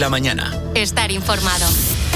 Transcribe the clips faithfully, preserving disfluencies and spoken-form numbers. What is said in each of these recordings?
la mañana. Estar informado.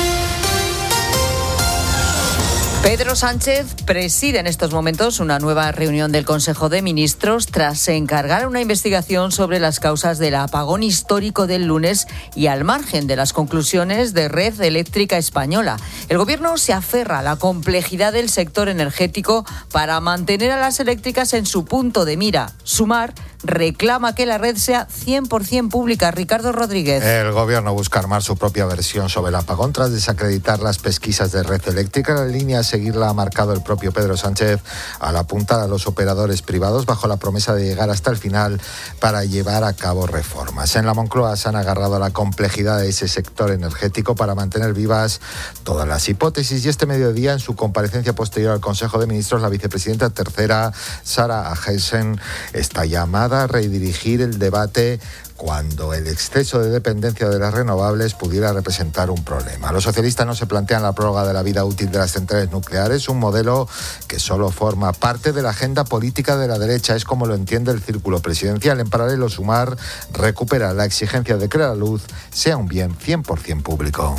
Pedro Sánchez preside en estos momentos una nueva reunión del Consejo de Ministros tras encargar una investigación sobre las causas del apagón histórico del lunes y al margen de las conclusiones de Red Eléctrica Española. El Gobierno se aferra a la complejidad del sector energético para mantener a las eléctricas en su punto de mira. Sumar reclama que la red sea cien por ciento pública. Ricardo Rodríguez. El Gobierno busca armar su propia versión sobre el apagón tras desacreditar las pesquisas de Red Eléctrica. La línea a seguirla ha marcado el propio Pedro Sánchez al apuntar a los operadores privados bajo la promesa de llegar hasta el final para llevar a cabo reformas. En la Moncloa se han agarrado a la complejidad de ese sector energético para mantener vivas todas las hipótesis, y este mediodía, en su comparecencia posterior al Consejo de Ministros, la vicepresidenta tercera, Sara Agesen, está llamada a redirigir el debate cuando el exceso de dependencia de las renovables pudiera representar un problema. Los socialistas no se plantean la prórroga de la vida útil de las centrales nucleares, un modelo que solo forma parte de la agenda política de la derecha, es como lo entiende el círculo presidencial. En paralelo, Sumar recupera la exigencia de que la luz sea un bien cien por ciento público.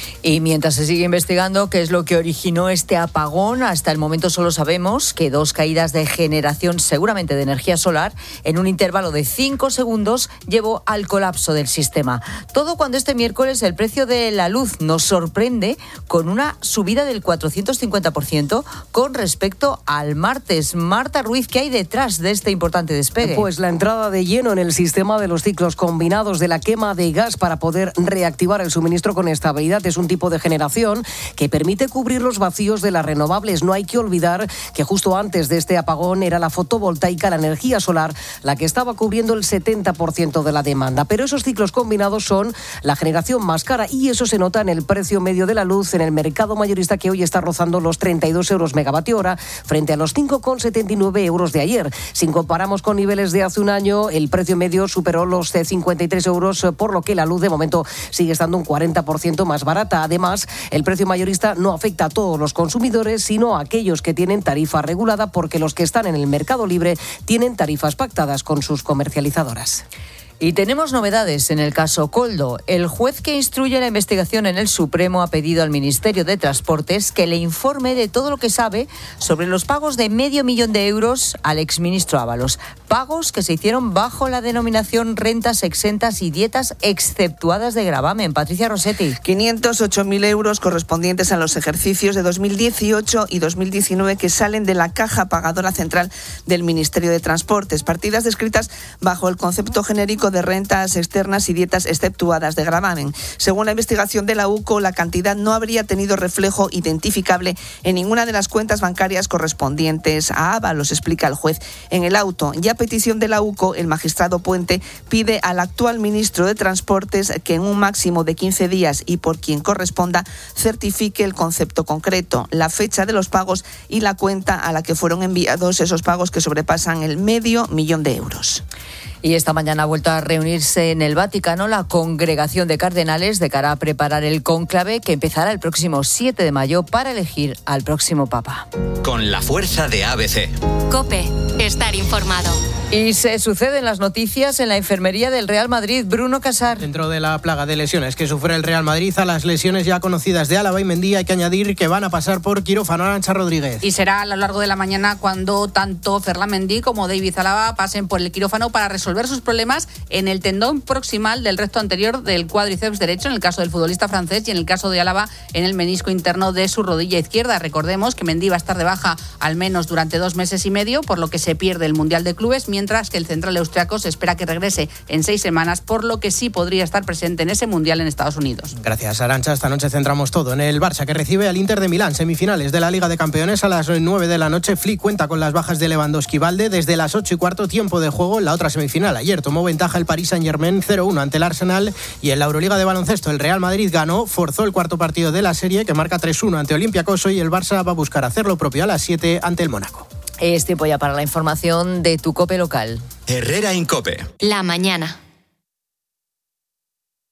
Y mientras se sigue investigando qué es lo que originó este apagón, hasta el momento solo sabemos que dos caídas de generación, seguramente de energía solar, en un intervalo de cinco segundos llevó al colapso del sistema. Todo cuando este miércoles el precio de la luz nos sorprende con una subida del cuatrocientos cincuenta por ciento con respecto al martes. Marta Ruiz, ¿qué hay detrás de este importante despegue? Pues la entrada de lleno en el sistema de los ciclos combinados de la quema de gas para poder reactivar el suministro con estabilidad. Es un tipo de generación que permite cubrir los vacíos de las renovables. No hay que olvidar que justo antes de este apagón era la fotovoltaica, la energía solar, la que estaba cubriendo el setenta por ciento de la demanda. Pero esos ciclos combinados son la generación más cara y eso se nota en el precio medio de la luz en el mercado mayorista, que hoy está rozando los treinta y dos euros megavatio hora frente a los cinco con setenta y nueve euros de ayer. Si comparamos con niveles de hace un año, el precio medio superó los cincuenta y tres euros, por lo que la luz de momento sigue estando un cuarenta por ciento más barata. Además, el precio mayorista no afecta a todos los consumidores, sino a aquellos que tienen tarifa regulada, porque los que están en el mercado libre tienen tarifas pactadas con sus comercializadoras. Y tenemos novedades en el caso Koldo. El juez que instruye la investigación en el Supremo ha pedido al Ministerio de Transportes que le informe de todo lo que sabe sobre los pagos de medio millón de euros al exministro Ábalos. Pagos que se hicieron bajo la denominación rentas exentas y dietas exceptuadas de gravamen. Patricia Rossetti. quinientos ocho mil euros correspondientes a los ejercicios de dos mil dieciocho y dos mil diecinueve que salen de la caja pagadora central del Ministerio de Transportes. Partidas descritas bajo el concepto genérico de rentas externas y dietas exceptuadas de gravamen. Según la investigación de la U C O, la cantidad no habría tenido reflejo identificable en ninguna de las cuentas bancarias correspondientes a Ábalos, explica el juez en el auto. Y a petición de la U C O, el magistrado Puente pide al actual ministro de Transportes que en un máximo de quince días y por quien corresponda certifique el concepto concreto, la fecha de los pagos y la cuenta a la que fueron enviados esos pagos que sobrepasan el medio millón de euros. Y esta mañana ha vuelto a reunirse en el Vaticano la congregación de cardenales de cara a preparar el cónclave que empezará el próximo siete de mayo para elegir al próximo Papa. Con la fuerza de A B C. COPE. Estar informado. Y se suceden las noticias en la enfermería del Real Madrid. Bruno Casar. Dentro de la plaga de lesiones que sufre el Real Madrid, a las lesiones ya conocidas de Álava y Mendy hay que añadir que van a pasar por quirófano. Arantxa Rodríguez. Y será a lo largo de la mañana cuando tanto Ferland Mendy como David Álava pasen por el quirófano para resolver sus problemas en el tendón proximal del recto anterior del cuádriceps derecho, en el caso del futbolista francés, y en el caso de Álava en el menisco interno de su rodilla izquierda. Recordemos que Mendy va a estar de baja al menos durante dos meses y medio, por lo que se pierde el Mundial de Clubes, mientras que el central austriaco se espera que regrese en seis semanas, por lo que sí podría estar presente en ese Mundial en Estados Unidos. Gracias, Arantxa. Esta noche centramos todo en el Barça, que recibe al Inter de Milán, semifinales de la Liga de Campeones a las nueve de la noche. Flick cuenta con las bajas de Lewandowski y Balde desde las ocho y cuarto, tiempo de juego en la otra semifinal. Ayer tomó ventaja el Paris Saint-Germain cero uno ante el Arsenal, y en la Euroliga de baloncesto el Real Madrid ganó, forzó el cuarto partido de la serie, que marca tres uno ante Olympiacos, y el Barça va a buscar hacer lo propio a las siete ante el Mónaco. Es tiempo ya para la información de tu COPE local. Herrera Incope. La mañana.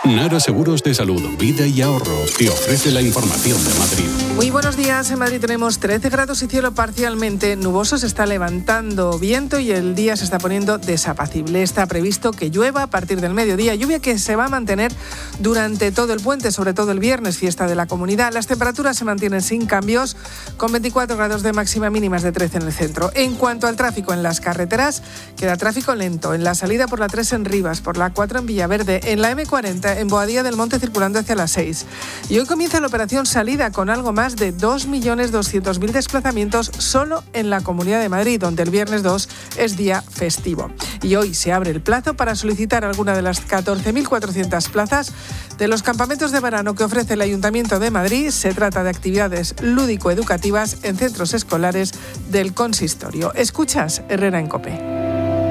Nara Seguros de Salud, Vida y Ahorro te ofrece la información de Madrid. Muy buenos días. En Madrid tenemos trece grados y cielo parcialmente nuboso. Se está levantando viento y el día se está poniendo desapacible. Está previsto que llueva a partir del mediodía. Lluvia que se va a mantener durante todo el puente, sobre todo el viernes, fiesta de la Comunidad. Las temperaturas se mantienen sin cambios, con veinticuatro grados de máxima, mínimas de trece en el centro. En cuanto al tráfico en las carreteras, queda tráfico lento en la salida por la tres en Rivas, por la cuatro en Villaverde, en la eme cuarenta en Boadilla del Monte circulando hacia la seis. Y hoy comienza la operación Salida con algo más de dos millones doscientos mil desplazamientos solo en la Comunidad de Madrid, donde el viernes dos es día festivo. Y hoy se abre el plazo para solicitar alguna de las catorce mil cuatrocientas plazas de los campamentos de verano que ofrece el Ayuntamiento de Madrid. Se trata de actividades lúdico-educativas en centros escolares del consistorio. Escuchas Herrera en COPE.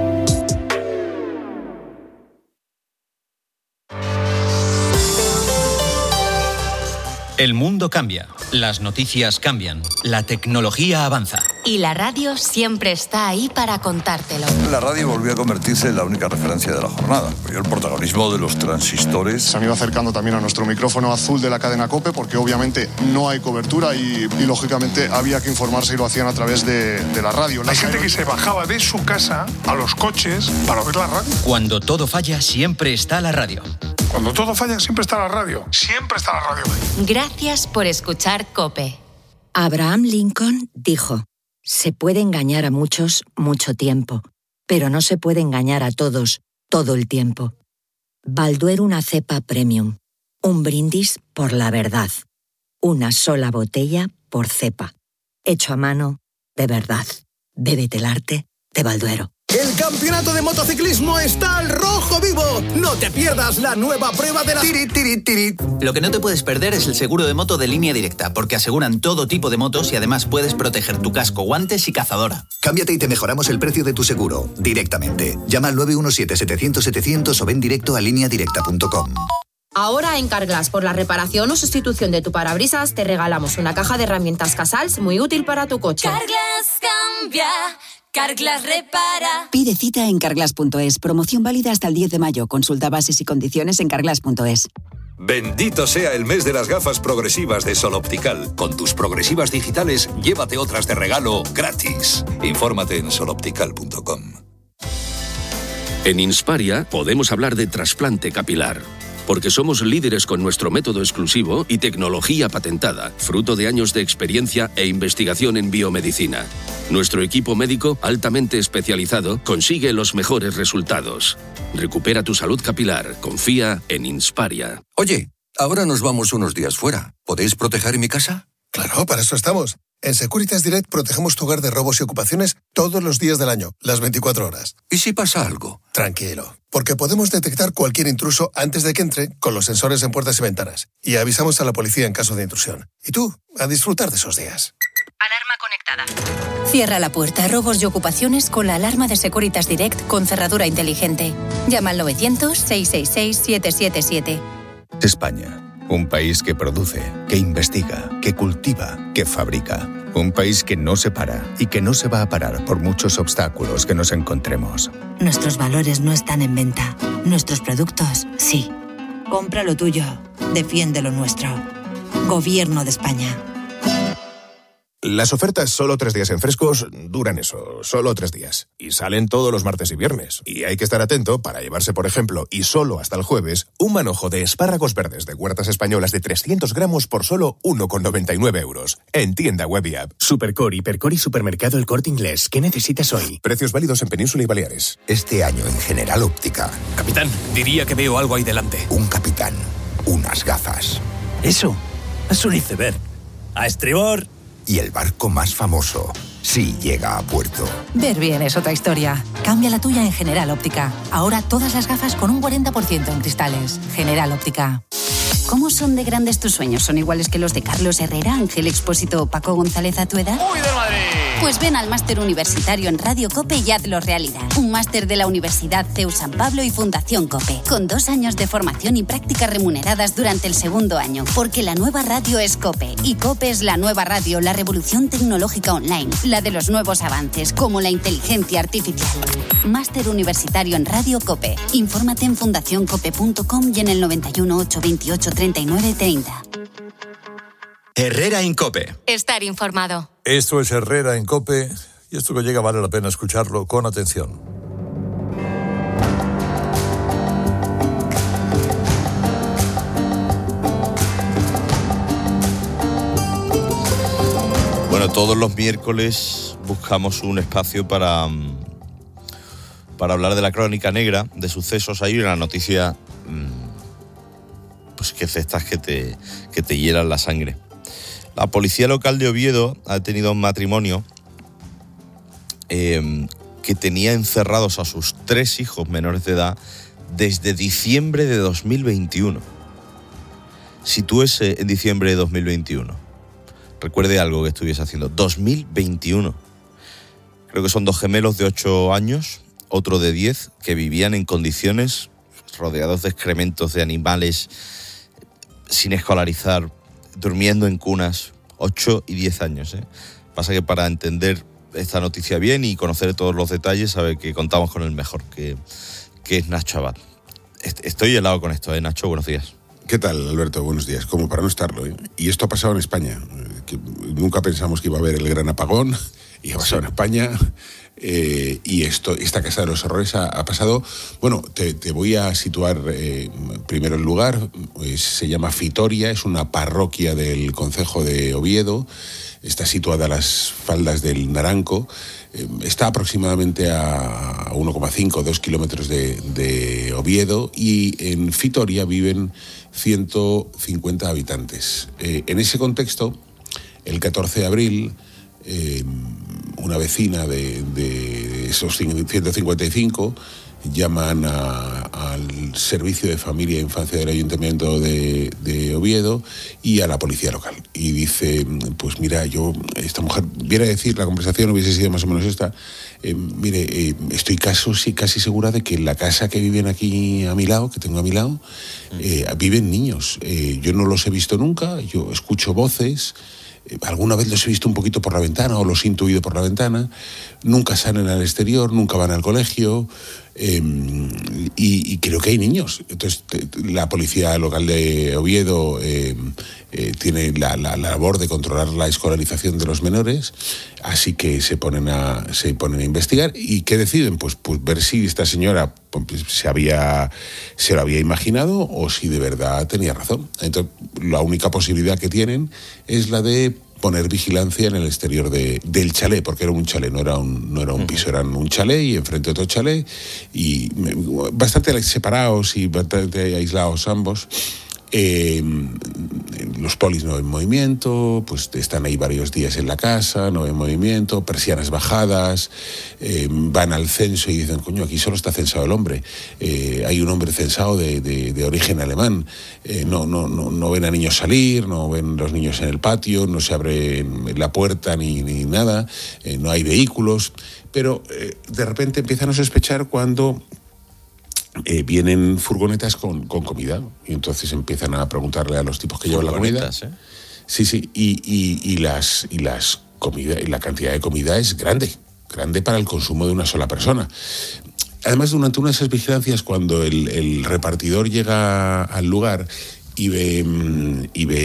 El mundo cambia, las noticias cambian, la tecnología avanza. Y la radio siempre está ahí para contártelo. La radio volvió a convertirse en la única referencia de la jornada. El protagonismo de los transistores. Se han ido acercando también a nuestro micrófono azul de la cadena COPE porque obviamente no hay cobertura y, y lógicamente había que informarse y lo hacían a través de, de la radio. Hay gente que se bajaba de su casa a los coches para oír la radio. Cuando todo falla, siempre está la radio. Cuando todo falla, siempre está la radio. Siempre está la radio. Gracias por escuchar COPE. Abraham Lincoln dijo: se puede engañar a muchos mucho tiempo, pero no se puede engañar a todos todo el tiempo. Balduero, una cepa premium. Un brindis por la verdad. Una sola botella por cepa. Hecho a mano, de verdad. Bébete el arte de Balduero. El campeonato de motociclismo está al rojo vivo. No te pierdas la nueva prueba de la... Tiri, tiri, tiri. Lo que no te puedes perder es el seguro de moto de Línea Directa, porque aseguran todo tipo de motos y además puedes proteger tu casco, guantes y cazadora. Cámbiate y te mejoramos el precio de tu seguro directamente. Llama al nueve uno siete, setecientos, setecientos o ven directo a línea directa punto com. Ahora en Carglass, por la reparación o sustitución de tu parabrisas, te regalamos una caja de herramientas Casals muy útil para tu coche. Carglass cambia. Carglass repara. Pide cita en carglass punto es. Promoción válida hasta el diez de mayo. Consulta bases y condiciones en carglass punto es. Bendito sea el mes de las gafas progresivas de Sol Optical. Con tus progresivas digitales, llévate otras de regalo gratis. Infórmate en sol optical punto com. En Insparia podemos hablar de trasplante capilar, porque somos líderes con nuestro método exclusivo y tecnología patentada, fruto de años de experiencia e investigación en biomedicina. Nuestro equipo médico, altamente especializado, consigue los mejores resultados. Recupera tu salud capilar. Confía en Insparia. Oye, ahora nos vamos unos días fuera. ¿Podéis proteger mi casa? Claro, para eso estamos. En Securitas Direct protegemos tu hogar de robos y ocupaciones todos los días del año, las veinticuatro horas. ¿Y si pasa algo? Tranquilo, porque podemos detectar cualquier intruso antes de que entre con los sensores en puertas y ventanas. Y avisamos a la policía en caso de intrusión. Y tú, a disfrutar de esos días. Alarma conectada. Cierra la puerta a robos y ocupaciones con la alarma de Securitas Direct con cerradura inteligente. Llama al novecientos, seiscientos sesenta y seis, siete siete siete. España. Un país que produce, que investiga, que cultiva, que fabrica. Un país que no se para y que no se va a parar por muchos obstáculos que nos encontremos. Nuestros valores no están en venta. Nuestros productos, sí. Compra lo tuyo. Defiende lo nuestro. Gobierno de España. Las ofertas solo tres días en Frescos duran eso, solo tres días. Y salen todos los martes y viernes. Y hay que estar atento para llevarse, por ejemplo, y solo hasta el jueves, un manojo de espárragos verdes de Huertas Españolas de trescientos gramos por solo uno con noventa y nueve euros. En tienda web y app. Supercore, Hipercore y Supermercado El Corte Inglés. ¿Qué necesitas hoy? Precios válidos en Península y Baleares. Este año en General Óptica. Capitán, diría que veo algo ahí delante. Un capitán. Unas gafas. Eso es un iceberg. A estribor. Y el barco más famoso, sí llega a puerto. Ver bien es otra historia. Cambia la tuya en General Óptica. Ahora todas las gafas con un cuarenta por ciento en cristales. General Óptica. ¿Cómo son de grandes tus sueños? ¿Son iguales que los de Carlos Herrera, Ángel Expósito o Paco González a tu edad? ¡Uy, del Madrid! Pues ven al máster universitario en Radio COPE y hazlo realidad. Un máster de la Universidad C E U San Pablo y Fundación COPE, con dos años de formación y prácticas remuneradas durante el segundo año. Porque la nueva radio es COPE, y COPE es la nueva radio, la revolución tecnológica online, la de los nuevos avances, como la inteligencia artificial. Máster universitario en Radio COPE. Infórmate en fundación cope punto com y en el noventa y uno, ochocientos veintiocho, treinta y nueve treinta. Herrera en COPE. Estar informado. Esto es Herrera en COPE y esto que llega vale la pena escucharlo con atención. Bueno, todos los miércoles buscamos un espacio para, para hablar de la crónica negra, de sucesos. Hay una noticia pues que es de estas que te, que te hielan la sangre. La policía local de Oviedo ha detenido un matrimonio eh, que tenía encerrados a sus tres hijos menores de edad desde diciembre de dos mil veintiuno. Sitúese en diciembre de dos mil veintiuno. Recuerde algo que estuviese haciendo. dos mil veintiuno. Creo que son dos gemelos de ocho años, otro de diez, que vivían en condiciones rodeados de excrementos de animales, sin escolarizar, durmiendo en cunas, ocho y diez años. ¿eh? Pasa que para entender esta noticia bien y conocer todos los detalles, sabe que contamos con el mejor, que, que es Nacho Abad. Estoy helado con esto, ¿eh, Nacho? Buenos días. ¿Qué tal, Alberto? Buenos días. Como para no estarlo, ¿eh? Y esto ha pasado en España. Que nunca pensamos que iba a haber el gran apagón, y ha pasado sí. en España. Eh, y esto, esta Casa de los Horrores ha, ha pasado. Bueno, te, te voy a situar eh, primero el lugar. Pues, se llama Fitoria, es una parroquia del concejo de Oviedo. Está situada a las faldas del Naranco. Eh, está aproximadamente a uno coma cinco, dos kilómetros de, de Oviedo. Y en Fitoria viven ciento cincuenta habitantes. Eh, en ese contexto, el catorce de abril... Eh, una vecina de, de esos ciento cincuenta y cinco llaman a, al Servicio de Familia e Infancia del Ayuntamiento de, de Oviedo y a la policía local. Y dice, pues mira, yo, esta mujer, viene a decir, la conversación hubiese sido más o menos esta, eh, mire, eh, estoy casi, sí, casi segura de que en la casa que viven aquí a mi lado, que tengo a mi lado, eh, viven niños. Eh, yo no los he visto nunca, yo escucho voces. Alguna vez los he visto un poquito por la ventana o los he intuido por la ventana. Nunca salen al exterior, nunca van al colegio. Eh, y, y creo que hay niños. Entonces, la policía local de Oviedo eh, eh, tiene la, la, la labor de controlar la escolarización de los menores, así que se ponen a, se ponen a investigar. ¿Y qué deciden? Pues, pues ver si esta señora pues, se, había, se lo había imaginado o si de verdad tenía razón. Entonces, la única posibilidad que tienen es la de poner vigilancia en el exterior de, del chalet, porque era un chalet, no era un, no era un piso, eran un chalet y enfrente otro chalet, y bastante separados y bastante aislados ambos. Eh, los polis no ven movimiento, pues están ahí varios días en la casa, no ven movimiento, persianas bajadas, eh, van al censo y dicen, coño, aquí solo está censado el hombre, eh, hay un hombre censado de, de, de origen alemán, eh, no, no, no, no ven a niños salir, no ven los niños en el patio, no se abre la puerta ni, ni nada, eh, no hay vehículos, pero eh, de repente empiezan a sospechar cuando... Eh, vienen furgonetas con, con comida y entonces empiezan a preguntarle a los tipos que llevan la comida. ¿eh? Sí, sí, y, y, y las y las comida, y la cantidad de comida es grande, grande para el consumo de una sola persona. Además, durante una de esas vigilancias, cuando el, el repartidor llega al lugar y ve, y ve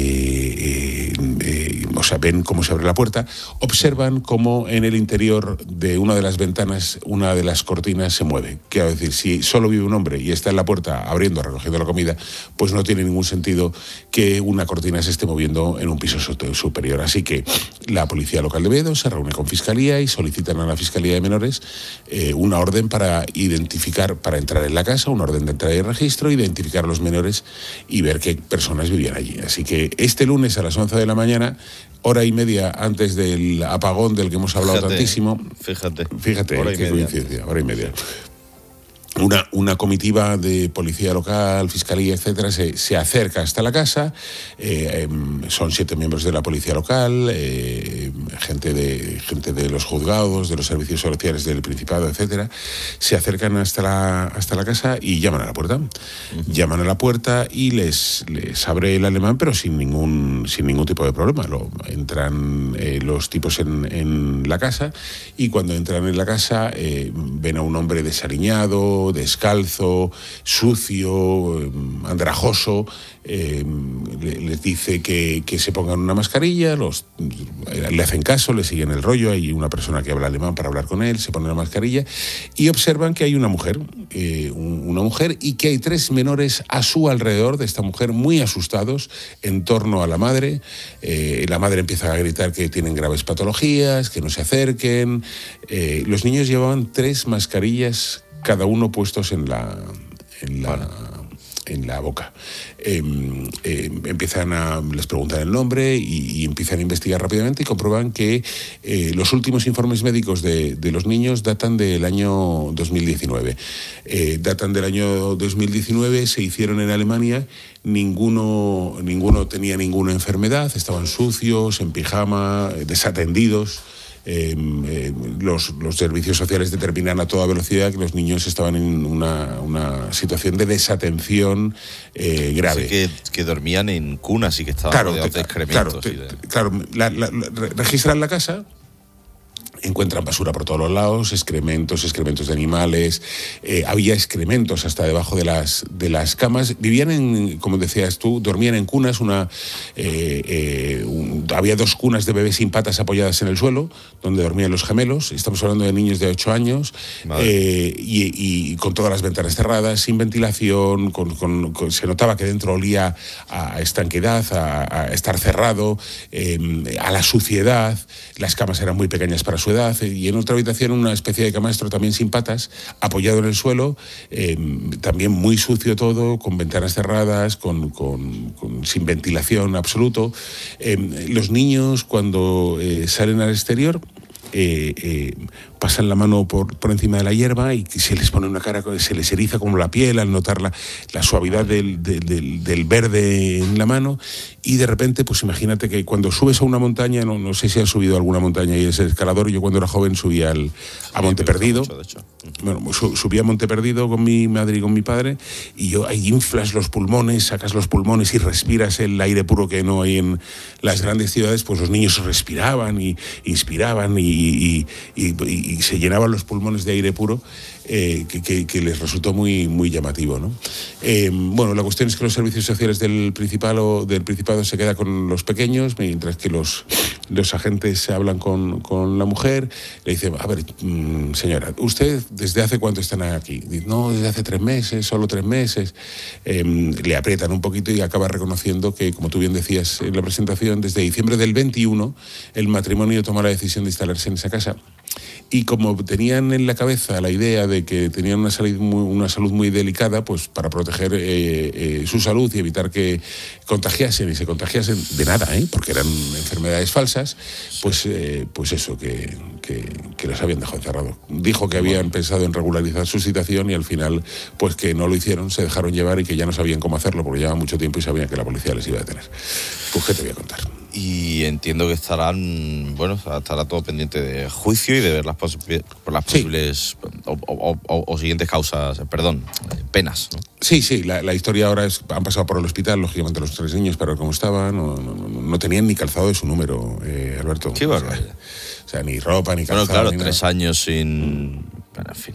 eh, eh, o sea, ven cómo se abre la puerta, observan cómo en el interior de una de las ventanas, una de las cortinas se mueve. Quiero decir, si solo vive un hombre y está en la puerta abriendo, recogiendo la comida, pues no tiene ningún sentido que una cortina se esté moviendo en un piso superior. Así que la policía local de Oviedo se reúne con Fiscalía y solicitan a la Fiscalía de Menores eh, una orden para identificar, para entrar en la casa, una orden de entrada y registro, identificar a los menores y ver qué personas vivían allí. Así que este lunes a las once de la mañana, hora y media antes del apagón del que hemos hablado fíjate, tantísimo. Fíjate. Fíjate, hora qué coincidencia, hora y media. Una, una comitiva de policía local, fiscalía, etcétera, se, se acerca hasta la casa. Eh, eh, son siete miembros de la policía local, eh, gente de gente de los juzgados, de los servicios sociales del Principado, etcétera. Se acercan hasta la hasta la casa y llaman a la puerta. Uh-huh. Llaman a la puerta y les, les abre el alemán, pero sin ningún sin ningún tipo de problema. Lo, entran eh, los tipos en, en la casa y cuando entran en la casa eh, ven a un hombre desaliñado, descalzo, sucio, andrajoso. Eh, les dice que, que se pongan una mascarilla, los, le hacen caso, le siguen el rollo. Hay una persona que habla alemán para hablar con él, se pone la mascarilla y observan que hay una mujer, eh, una mujer y que hay tres menores a su alrededor de esta mujer muy asustados en torno a la madre. Eh, la madre empieza a gritar que tienen graves patologías, que no se acerquen. Eh, los niños llevaban tres mascarillas cada uno puestos en la en la, en la boca. Eh, eh, empiezan a les preguntan el nombre y, y empiezan a investigar rápidamente y comprueban que eh, los últimos informes médicos de, de los niños datan del año dos mil diecinueve. Eh, datan del año dos mil diecinueve, se hicieron en Alemania. Ninguno, ninguno tenía ninguna enfermedad, estaban sucios, en pijama, desatendidos. Eh, eh, los, los servicios sociales determinan a toda velocidad que los niños estaban en una, una situación de desatención eh, grave. Así que, que dormían en cunas y que estaban claro, rodeados te, de excrementos. Claro, y de... te, claro la, la, la, registran la casa. Encuentran basura por todos los lados, excrementos, excrementos de animales, eh, había excrementos hasta debajo de las, de las camas. Vivían en, como decías tú, dormían en cunas, una, eh, eh, un, había dos cunas de bebés sin patas apoyadas en el suelo, donde dormían los gemelos. Estamos hablando de niños de ocho años, eh, y, y con todas las ventanas cerradas, sin ventilación, con, con, con, se notaba que dentro olía a estanquedad, a, a estar cerrado, eh, a la suciedad. Las camas eran muy pequeñas para su edad, y en otra habitación una especie de camastro también sin patas, apoyado en el suelo, eh, también muy sucio todo, con ventanas cerradas, con, con, con, sin ventilación absoluto. Eh, los niños cuando eh, salen al exterior eh, eh, pasan la mano por, por encima de la hierba y se les pone una cara, se les eriza como la piel al notar la, la suavidad del, del, del verde en la mano, y de repente, pues imagínate que cuando subes a una montaña, no, no sé si has subido a alguna montaña y eres escalador, yo cuando era joven subía al, a Monte Perdido, mucho, de hecho. Bueno, su, subí a Monte Perdido con mi madre y con mi padre, y yo ahí inflas los pulmones, sacas los pulmones y respiras el aire puro que no hay en las grandes ciudades. Pues los niños respiraban y inspiraban y, y, y, y y se llenaban los pulmones de aire puro, eh, que, que, que les resultó muy, muy llamativo, ¿no? Eh, bueno, la cuestión es que los servicios sociales del Principado, del Principado se quedan con los pequeños, mientras que los, los agentes se hablan con, con la mujer. Le dicen, a ver, señora, ¿usted desde hace cuánto están aquí? Dice, no, desde hace tres meses, solo tres meses. Eh, le aprietan un poquito y acaba reconociendo que, como tú bien decías en la presentación, desde diciembre del veintiuno el matrimonio toma la decisión de instalarse en esa casa. Y como tenían en la cabeza la idea de que tenían una salud muy, una salud muy delicada, pues para proteger eh, eh, su salud y evitar que contagiasen y se contagiasen de nada, ¿eh? Porque eran enfermedades falsas, pues, eh, pues eso, que, que, que los habían dejado encerrados. Dijo que habían pensado en regularizar su situación y al final, pues que no lo hicieron, se dejaron llevar y que ya no sabían cómo hacerlo porque llevaban mucho tiempo y sabían que la policía les iba a detener. Pues qué te voy a contar. Y entiendo que estarán, bueno, estará todo pendiente de juicio y de ver las, posi- las posibles sí. o, o, o, o siguientes causas, perdón, penas, ¿no? Sí, sí, la, la historia ahora es, han pasado por el hospital, lógicamente los tres niños, para ver cómo estaban, no, no, no, no tenían ni calzado de su número, eh, Alberto. Qué barbaridad. O sea, o sea, ni ropa, ni calzado. Bueno, claro, ni tres nada. años sin... Bueno, en fin...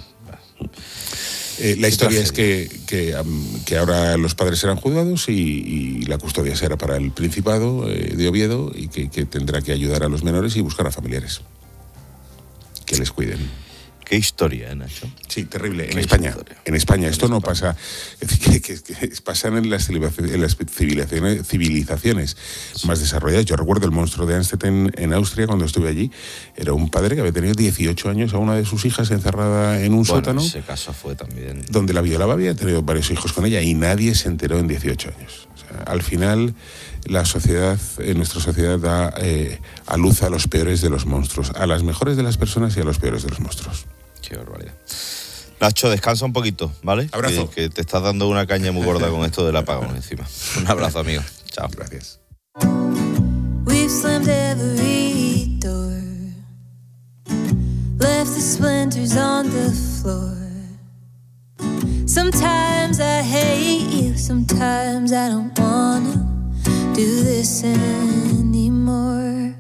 Eh, la historia es que, que, um, que ahora los padres serán juzgados y, y la custodia será para el Principado eh, de Oviedo y que, que tendrá que ayudar a los menores y buscar a familiares que les cuiden. Qué historia, ¿eh, Nacho? Sí, terrible. En Qué España. historia. En España. Esto no pasa. Es decir, que, que, que pasan en las, en las civilizaciones, civilizaciones sí. más desarrolladas. Yo recuerdo el monstruo de Amstetten en Austria cuando estuve allí. Era un padre que había tenido dieciocho años a una de sus hijas encerrada en un bueno, sótano. Ese caso fue también. Donde la violaba, había tenido varios hijos con ella y nadie se enteró en dieciocho años. O sea, al final, la sociedad, eh, nuestra sociedad da eh, a luz a los peores de los monstruos, a las mejores de las personas y a los peores de los monstruos. Qué barbaridad. Nacho, descansa un poquito, ¿vale? Abrazo. Que, que te estás dando una caña muy gorda con esto del apagón encima. Un abrazo, amigo. Chao. Gracias. We've slammed every door, left the splinters on the floor. Sometimes I hate you, sometimes I don't wanna do this anymore.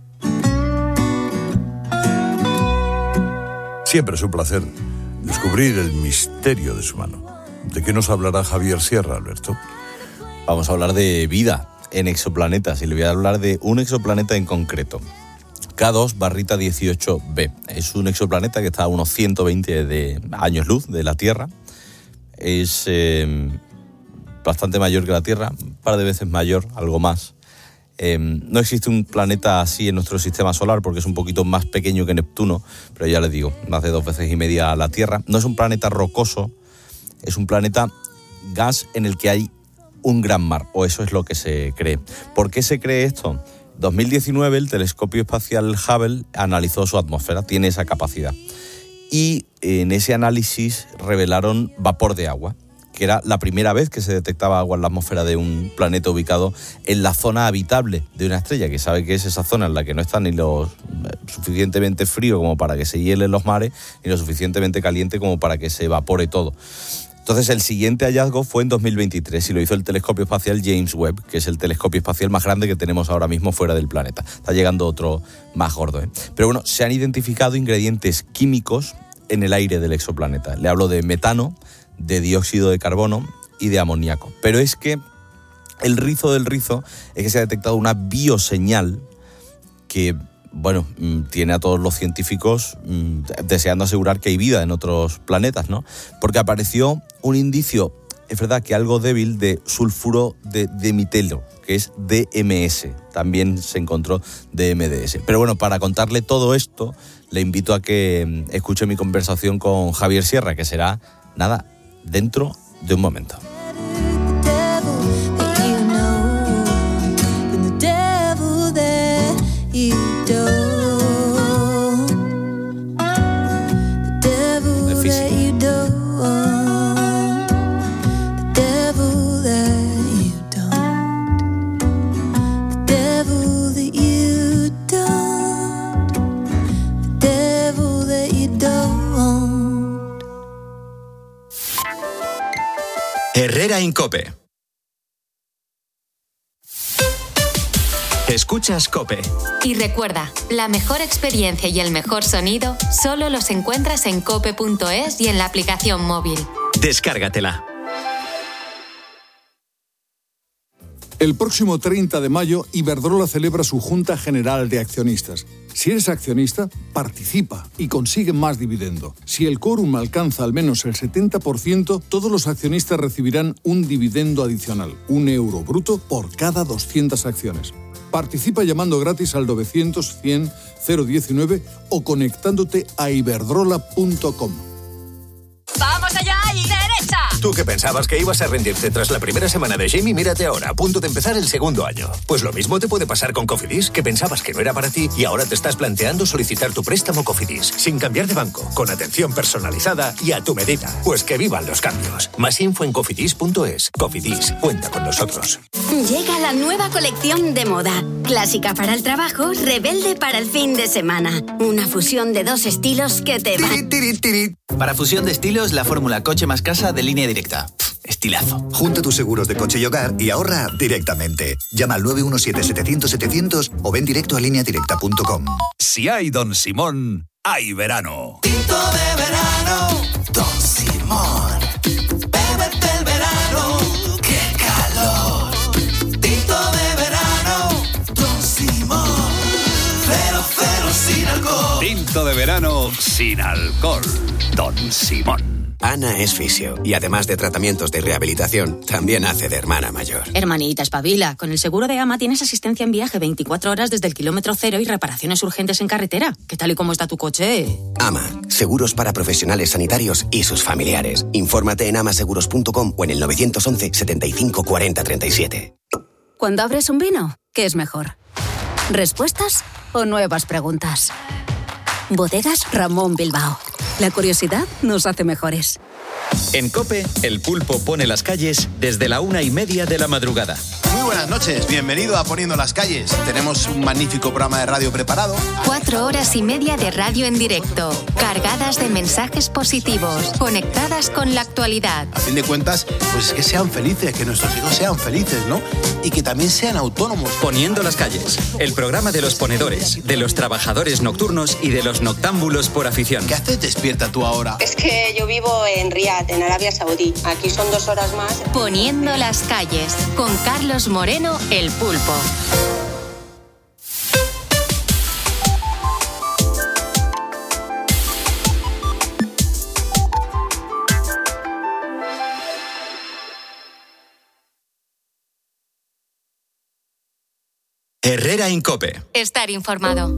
Siempre es un placer descubrir el misterio de su mano. ¿De qué nos hablará Javier Sierra, Alberto? Vamos a hablar de vida en exoplanetas y le voy a hablar de un exoplaneta en concreto. K dos barrita dieciocho b. Es un exoplaneta que está a unos ciento veinte de años luz de la Tierra. Es eh, bastante mayor que la Tierra, un par de veces mayor, algo más. Eh, no existe un planeta así en nuestro sistema solar porque es un poquito más pequeño que Neptuno, pero ya les digo, más de dos veces y media a la Tierra. No es un planeta rocoso, es un planeta gas en el que hay un gran mar, o eso es lo que se cree. ¿Por qué se cree esto? En dos mil diecinueve el telescopio espacial Hubble analizó su atmósfera, tiene esa capacidad. Y en ese análisis revelaron vapor de agua, que era la primera vez que se detectaba agua en la atmósfera de un planeta ubicado en la zona habitable de una estrella, que sabe que es esa zona en la que no está ni lo suficientemente frío como para que se hielen los mares, ni lo suficientemente caliente como para que se evapore todo. Entonces el siguiente hallazgo fue en dos mil veintitrés y lo hizo el telescopio espacial James Webb, que es el telescopio espacial más grande que tenemos ahora mismo fuera del planeta. Está llegando otro más gordo, ¿eh? Pero bueno, se han identificado ingredientes químicos en el aire del exoplaneta. Le hablo de metano, de dióxido de carbono y de amoníaco. Pero es que el rizo del rizo es que se ha detectado una bioseñal que, bueno, tiene a todos los científicos mmm, deseando asegurar que hay vida en otros planetas, ¿no? Porque apareció un indicio, es verdad que algo débil, de sulfuro de dimetilo, que es D M S. También se encontró D M D S. Pero bueno, para contarle todo esto, le invito a que escuche mi conversación con Javier Sierra, que será, nada, dentro de un momento. Herrera en COPE. Escuchas COPE. Y recuerda, la mejor experiencia y el mejor sonido solo los encuentras en cope punto es y en la aplicación móvil. Descárgatela. El próximo treinta de mayo, Iberdrola celebra su Junta General de Accionistas. Si eres accionista, participa y consigue más dividendo. Si el quórum alcanza al menos el setenta por ciento, todos los accionistas recibirán un dividendo adicional, un euro bruto por cada doscientas acciones. Participa llamando gratis al novecientos cien cero diecinueve o conectándote a iberdrola punto com. ¡Vamos allá y derecha! Tú que pensabas que ibas a rendirte tras la primera semana de Jamie, mírate ahora, a punto de empezar el segundo año. Pues lo mismo te puede pasar con Cofidis, que pensabas que no era para ti y ahora te estás planteando solicitar tu préstamo Cofidis, sin cambiar de banco, con atención personalizada y a tu medida. Pues que vivan los cambios. Más info en cofidis punto es. Cofidis, cuenta con nosotros. Llega la nueva colección de moda. Clásica para el trabajo, rebelde para el fin de semana. Una fusión de dos estilos que te va... Para fusión de estilos, la fórmula coche más casa de Línea Directa. Pff, estilazo. Junta tus seguros de coche y hogar y ahorra directamente. Llama al nueve uno siete setecientos setecientos o ven directo a línea directa punto com. Si hay Don Simón, hay verano. Tinto de verano, Don Simón. Bébete el verano, qué calor. Tinto de verano, Don Simón. Cero, cero sin alcohol. Tinto de verano sin alcohol. Don Simón. Ana es fisio y además de tratamientos de rehabilitación, también hace de hermana mayor. Hermanita, espabila. Con el seguro de AMA tienes asistencia en viaje veinticuatro horas desde el kilómetro cero y reparaciones urgentes en carretera. ¿Qué tal y cómo está tu coche? AMA, seguros para profesionales sanitarios y sus familiares. Infórmate en amaseguros punto com o en el nueve once setenta y cinco cuarenta treinta y siete. Cuando abres un vino, ¿qué es mejor? ¿Respuestas o nuevas preguntas? Bodegas Ramón Bilbao. La curiosidad nos hace mejores. En COPE, El Pulpo pone las calles desde la una y media de la madrugada. Muy buenas noches, bienvenido a Poniendo las calles. Tenemos un magnífico programa de radio preparado. Cuatro horas y media de radio en directo, cargadas de mensajes positivos, conectadas con la actualidad. A fin de cuentas, pues que sean felices, que nuestros hijos sean felices, ¿no? Y que también sean autónomos. Poniendo las calles, el programa de los ponedores, de los trabajadores nocturnos y de los noctámbulos por afición. ¿Qué haces despierta tú ahora? Es que yo vivo en Riad, en Arabia Saudí. Aquí son dos horas más. Poniendo las calles, con Carlos Moreno, El Pulpo. Herrera Incope. Estar informado.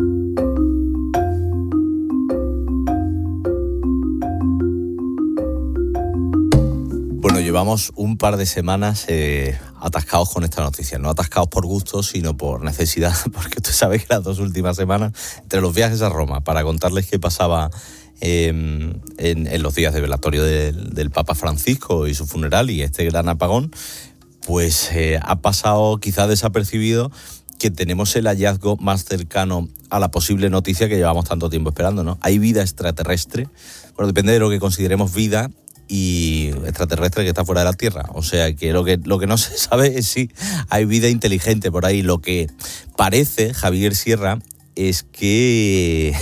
Bueno, llevamos un par de semanas eh, atascados con esta noticia. No atascados por gusto, sino por necesidad, porque usted sabe que las dos últimas semanas, entre los viajes a Roma, para contarles qué pasaba eh, en, en los días de velatorio del, del Papa Francisco y su funeral y este gran apagón, pues eh, ha pasado quizás desapercibido que tenemos el hallazgo más cercano a la posible noticia que llevamos tanto tiempo esperando, ¿no? Hay vida extraterrestre. Bueno, depende de lo que consideremos vida y extraterrestre que está fuera de la Tierra. O sea, que lo que lo que no se sabe es si hay vida inteligente por ahí. Lo que parece, Javier Sierra, es que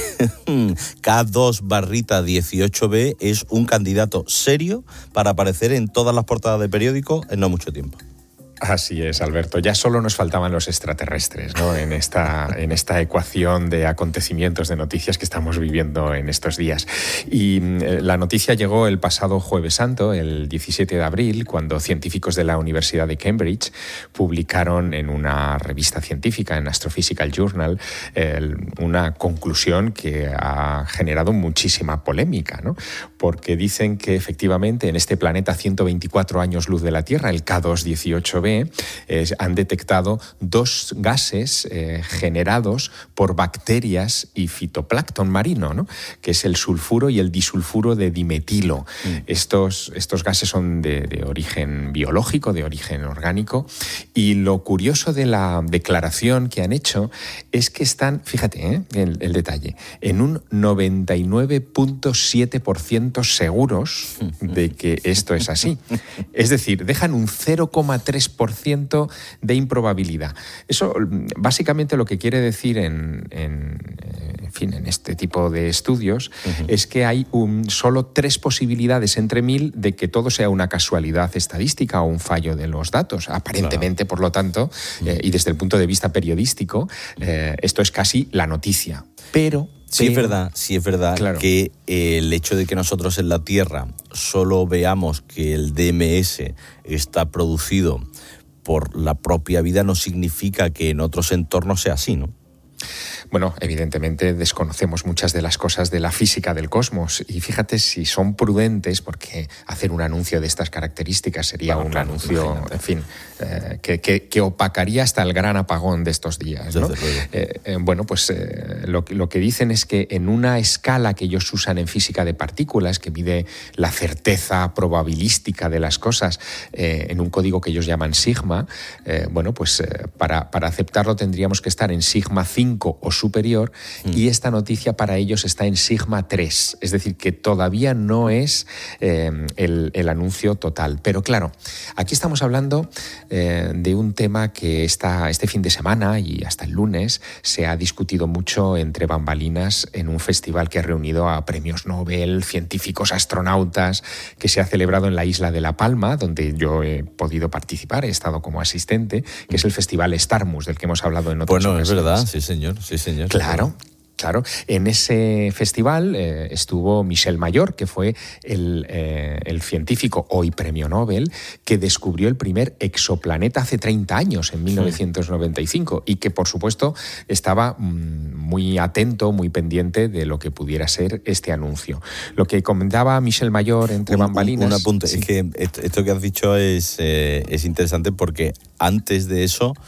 K dos barrita dieciocho B es un candidato serio para aparecer en todas las portadas de periódicos en no mucho tiempo. Así es, Alberto. Ya solo nos faltaban los extraterrestres, ¿no? En esta, en esta ecuación de acontecimientos, de noticias que estamos viviendo en estos días. Y eh, la noticia llegó el pasado Jueves Santo, el diecisiete de abril, cuando científicos de la Universidad de Cambridge publicaron en una revista científica, en Astrophysical Journal, eh, una conclusión que ha generado muchísima polémica, ¿no? Porque dicen que efectivamente en este planeta a ciento veinticuatro años luz de la Tierra, el K dos dieciocho B, Eh, han detectado dos gases eh, generados por bacterias y fitoplancton marino, ¿no? Que es el sulfuro y el disulfuro de dimetilo. Mm. Estos, estos gases son de, de origen biológico, de origen orgánico, y lo curioso de la declaración que han hecho es que están, fíjate, ¿eh? el, el detalle, en un noventa y nueve punto siete por ciento seguros de que esto es así. Es decir, dejan un cero coma tres por ciento de improbabilidad. Eso básicamente lo que quiere decir en, en, en fin, en este tipo de estudios uh-huh. es que hay un, solo tres posibilidades entre mil de que todo sea una casualidad estadística o un fallo de los datos. Aparentemente, claro. Por lo tanto, uh-huh. eh, y desde el punto de vista periodístico, eh, esto es casi la noticia. Pero... Sí es verdad, sí es verdad claro. que eh, el hecho de que nosotros en la Tierra solo veamos que el D M S está producido por la propia vida no significa que en otros entornos sea así, ¿no? Bueno, evidentemente desconocemos muchas de las cosas de la física del cosmos y fíjate si son prudentes, porque hacer un anuncio de estas características sería bueno, un claro, anuncio, imagínate. en fin, eh, que, que, que opacaría hasta el gran apagón de estos días, ¿no? Eh, eh, bueno, pues eh, lo, lo que dicen es que en una escala que ellos usan en física de partículas, que mide la certeza probabilística de las cosas, eh, en un código que ellos llaman sigma, eh, bueno, pues eh, para, para aceptarlo tendríamos que estar en sigma cinco o superior, mm. y esta noticia para ellos está en sigma tres, es decir, que todavía no es eh, el, el anuncio total. Pero claro, aquí estamos hablando eh, de un tema que está, este fin de semana y hasta el lunes se ha discutido mucho entre bambalinas en un festival que ha reunido a premios Nobel, científicos, astronautas, que se ha celebrado en la isla de La Palma, donde yo he podido participar, he estado como asistente, que es el festival Starmus, del que hemos hablado en otras Bueno, ocasiones. es verdad, sí señor, sí señor. Claro. Claro, en ese festival eh, estuvo Michel Mayor, que fue el, eh, el científico, hoy premio Nobel, que descubrió el primer exoplaneta hace treinta años, en mil novecientos noventa y cinco, sí. y que, por supuesto, estaba mm, muy atento, muy pendiente de lo que pudiera ser este anuncio. Lo que comentaba Michel Mayor entre un, bambalinas... Un apunte, sí. es que esto, esto que has dicho es, eh, es interesante porque antes de eso...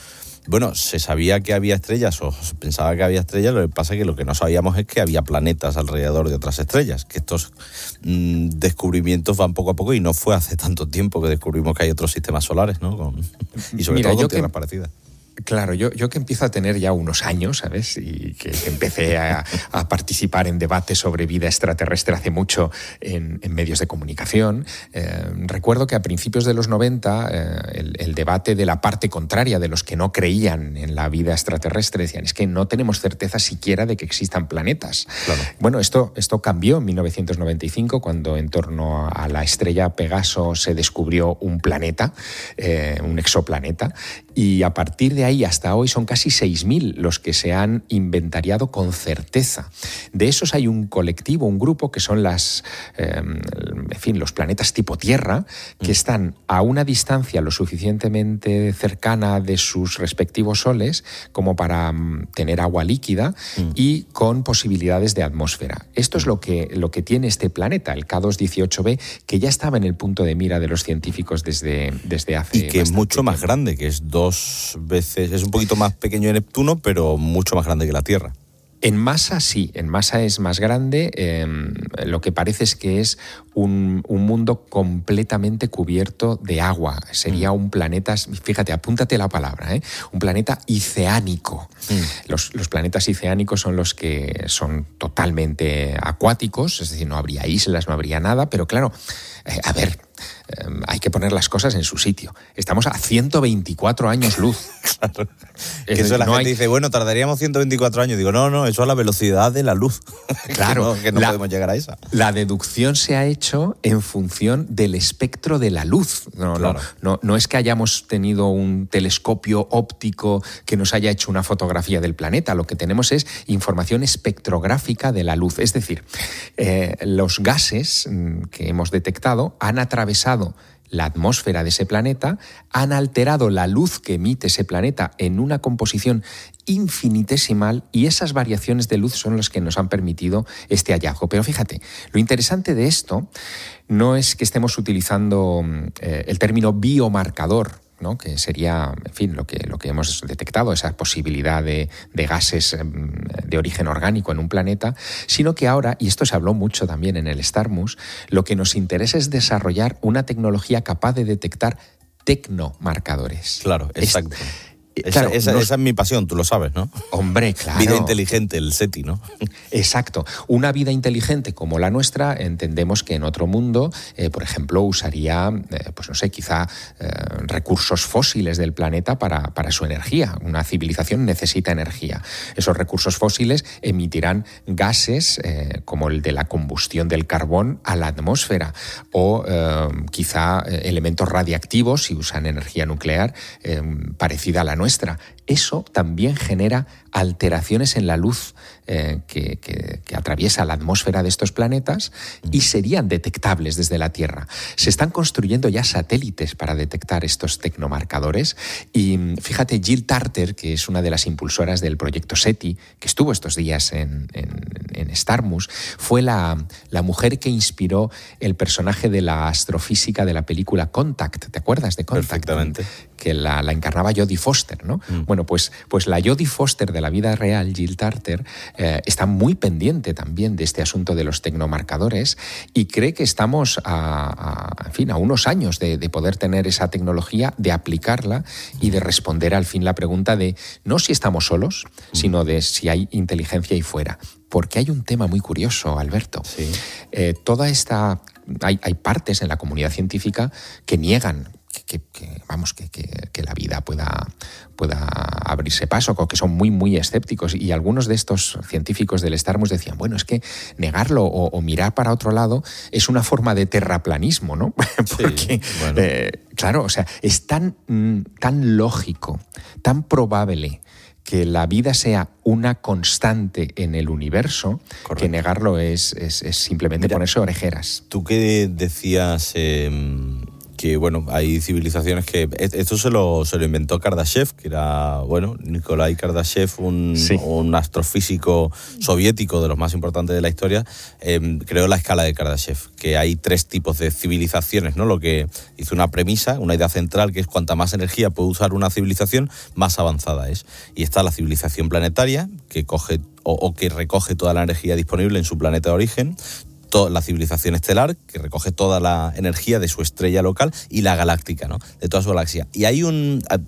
Bueno, se sabía que había estrellas, o se pensaba que había estrellas, lo que pasa es que lo que no sabíamos es que había planetas alrededor de otras estrellas, que estos mmm, descubrimientos van poco a poco, y no fue hace tanto tiempo que descubrimos que hay otros sistemas solares, ¿no? Con, y sobre Mira, todo yo con tierras que... parecidas. Claro, yo, yo que empiezo a tener ya unos años, ¿sabes? Y que, que empecé a, a participar en debates sobre vida extraterrestre hace mucho en, en medios de comunicación. Eh, recuerdo que a principios de los noventa eh, el, el debate de la parte contraria, de los que no creían en la vida extraterrestre, decían, es que no tenemos certeza siquiera de que existan planetas. Claro. Bueno, esto, esto cambió en mil novecientos noventa y cinco, cuando en torno a la estrella Pegaso se descubrió un planeta, eh, un exoplaneta, y a partir de ahí hasta hoy son casi seis mil los que se han inventariado con certeza. De esos hay un colectivo, un grupo, que son las, eh, en fin, los planetas tipo Tierra, que están a una distancia lo suficientemente cercana de sus respectivos soles como para um, tener agua líquida mm. y con posibilidades de atmósfera. Esto es lo que, lo que tiene este planeta, el K dos dieciocho b, que ya estaba en el punto de mira de los científicos desde, desde hace Y que es mucho tiempo. más grande, que es dos veces, es un poquito más pequeño de Neptuno, pero mucho más grande que la Tierra. En masa sí, en masa es más grande. Eh, lo que parece es que es un, un mundo completamente cubierto de agua. Sería mm. un planeta, fíjate, apúntate la palabra, ¿eh? un planeta oceánico. Mm. Los, los planetas oceánicos son los que son totalmente acuáticos, es decir, no habría islas, no habría nada, pero claro, eh, a ver... Um, hay que poner las cosas en su sitio. Estamos a ciento veinticuatro años luz. Claro. Es que eso decir, la no gente hay... dice, bueno, tardaríamos ciento veinticuatro años. Digo, no, no, eso a la velocidad de la luz. Claro. que no, que no la, podemos llegar a esa. La deducción se ha hecho en función del espectro de la luz. No, claro. no, no, no es que hayamos tenido un telescopio óptico que nos haya hecho una fotografía del planeta. Lo que tenemos es información espectrográfica de la luz. Es decir, eh, los gases que hemos detectado han atravesado la atmósfera de ese planeta, han alterado la luz que emite ese planeta en una composición infinitesimal, y esas variaciones de luz son las que nos han permitido este hallazgo. Pero fíjate, lo interesante de esto no es que estemos utilizando eh, el término biomarcador, ¿no? Que sería, en fin, lo que, lo que hemos detectado, esa posibilidad de, de gases de origen orgánico en un planeta, sino que ahora, y esto se habló mucho también en el STARMUS, lo que nos interesa es desarrollar una tecnología capaz de detectar tecnomarcadores. Claro, exacto. Es, Claro, esa, esa, nos... esa es mi pasión, tú lo sabes, ¿no? Hombre, claro. Vida inteligente, el SETI, ¿no? Exacto. Una vida inteligente como la nuestra, entendemos que en otro mundo, eh, por ejemplo, usaría, eh, pues no sé, quizá eh, recursos fósiles del planeta para, para su energía. Una civilización necesita energía. Esos recursos fósiles emitirán gases eh, como el de la combustión del carbón a la atmósfera, o eh, quizá eh, elementos radiactivos si usan energía nuclear eh, parecida a la nuestra. Eso también genera alteraciones en la luz eh, que, que, que atraviesa la atmósfera de estos planetas y serían detectables desde la Tierra. Se están construyendo ya satélites para detectar estos tecnomarcadores, y fíjate, Jill Tarter, que es una de las impulsoras del proyecto SETI, que estuvo estos días en, en, en STARMUS, fue la, la mujer que inspiró el personaje de la astrofísica de la película Contact. ¿Te acuerdas de Contact? Perfectamente. Que la, la encarnaba Jodie Foster, ¿no? Mm. Bueno, pues, pues la Jodie Foster de la vida real, Jill Tarter, eh, está muy pendiente también de este asunto de los tecnomarcadores y cree que estamos a, a, en fin, a unos años de, de poder tener esa tecnología, de aplicarla y de responder al fin la pregunta de no si estamos solos, mm. sino de si hay inteligencia ahí fuera. Porque hay un tema muy curioso, Alberto. Sí. Eh, toda esta... Hay, hay partes en la comunidad científica que niegan Que, que, vamos, que, que, que la vida pueda, pueda abrirse paso, que son muy, muy escépticos. Y algunos de estos científicos del STARMUS decían, bueno, es que negarlo o, o mirar para otro lado es una forma de terraplanismo, ¿no? Porque, sí, bueno. eh, claro, o sea, es tan, tan lógico, tan probable que la vida sea una constante en el universo, correcto, que negarlo es, es, es simplemente Mira, ponerse orejeras. Tú que decías... Eh... que, bueno, hay civilizaciones que... Esto se lo, se lo inventó Kardashev, que era, bueno, Nikolai Kardashev, un, sí. un astrofísico soviético de los más importantes de la historia, eh, creó la escala de Kardashev, que hay tres tipos de civilizaciones, ¿no? Lo que hizo una premisa, una idea central, que es cuanta más energía puede usar una civilización, más avanzada es. Y está la civilización planetaria, que coge o, o que recoge toda la energía disponible en su planeta de origen, la civilización estelar, que recoge toda la energía de su estrella local, y la galáctica, ¿no? De toda su galaxia. Y hay un... A,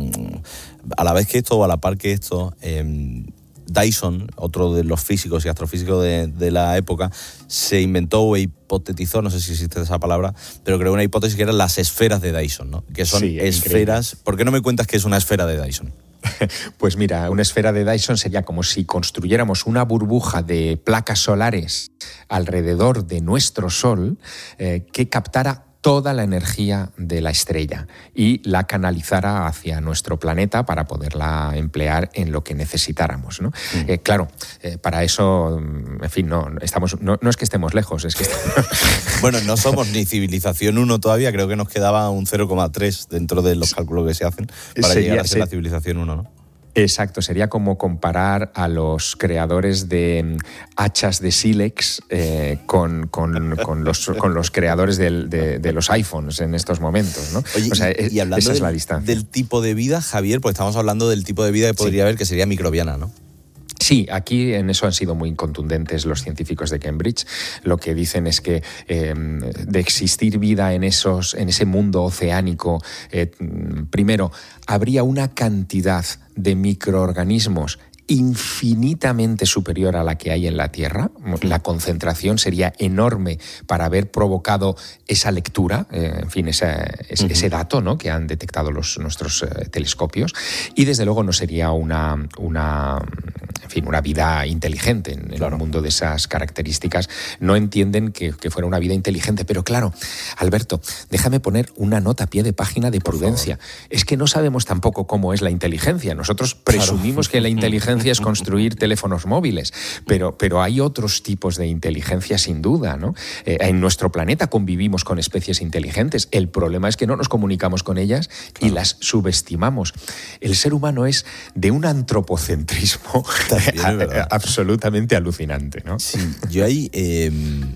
a la vez que esto, o a la par que esto, eh, Dyson, otro de los físicos y astrofísicos de, de la época, se inventó o hipotetizó, no sé si existe esa palabra, pero creó una hipótesis que eran las esferas de Dyson, ¿no? Que son sí, esferas... Increíble. ¿Por qué no me cuentas qué es una esfera de Dyson? Pues mira, una esfera de Dyson sería como si construyéramos una burbuja de placas solares alrededor de nuestro Sol eh, que captara toda la energía de la estrella y la canalizara hacia nuestro planeta para poderla emplear en lo que necesitáramos, ¿no? Mm. Eh, claro, eh, para eso, en fin, no, estamos, no, no es que estemos lejos, es que... Bueno, no somos ni civilización uno todavía, creo que nos quedaba un cero coma tres dentro de los cálculos que se hacen para sería, llegar a ser sí. la civilización uno, ¿no? Exacto, sería como comparar a los creadores de hachas de sílex eh, con, con, con, los, con los creadores del, de, de los iPhones en estos momentos, ¿no? Oye, o sea, y, y hablando esa del, es la distancia. Del tipo de vida, Javier, pues estamos hablando del tipo de vida que podría sí. haber, que sería microbiana, ¿no? Sí, aquí en eso han sido muy contundentes los científicos de Cambridge. Lo que dicen es que eh, de existir vida en, esos, en ese mundo oceánico, eh, primero, habría una cantidad de microorganismos infinitamente superior a la que hay en la Tierra. La concentración sería enorme para haber provocado esa lectura, eh, en fin, ese, ese, uh-huh. ese dato, ¿no?, que han detectado los, nuestros eh, telescopios. Y desde luego no sería una, una, en fin, una vida inteligente en, en claro. un mundo de esas características. No entienden que, que fuera una vida inteligente. Pero claro, Alberto, déjame poner una nota a pie de página de prudencia. Es que no sabemos tampoco cómo es la inteligencia. Nosotros presumimos claro. que la inteligencia es construir teléfonos móviles, pero, pero hay otros tipos de inteligencia sin duda, ¿no? Eh, en nuestro planeta convivimos con especies inteligentes. El problema es que no nos comunicamos con ellas claro. y las subestimamos. El ser humano es de un antropocentrismo También, a, a, absolutamente alucinante, ¿no? Sí, yo ahí... Eh...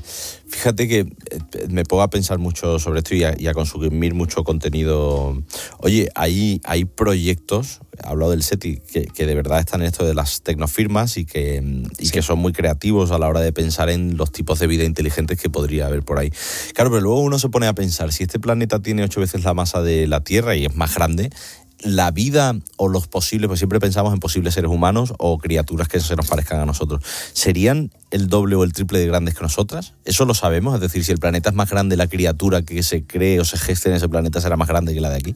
Fíjate que me pongo a pensar mucho sobre esto y a, y a consumir mucho contenido. Oye, hay, hay proyectos, he hablado del SETI, que, que de verdad están en esto de las tecnofirmas y, que, y sí. que son muy creativos a la hora de pensar en los tipos de vida inteligentes que podría haber por ahí. Claro, pero luego uno se pone a pensar, si este planeta tiene ocho veces la masa de la Tierra y es más grande, la vida o los posibles, pues siempre pensamos en posibles seres humanos o criaturas que se nos parezcan a nosotros, ¿serían el doble o el triple de grandes que nosotras? Eso lo sabemos, es decir, si el planeta es más grande, la criatura que se cree o se geste en ese planeta será más grande que la de aquí.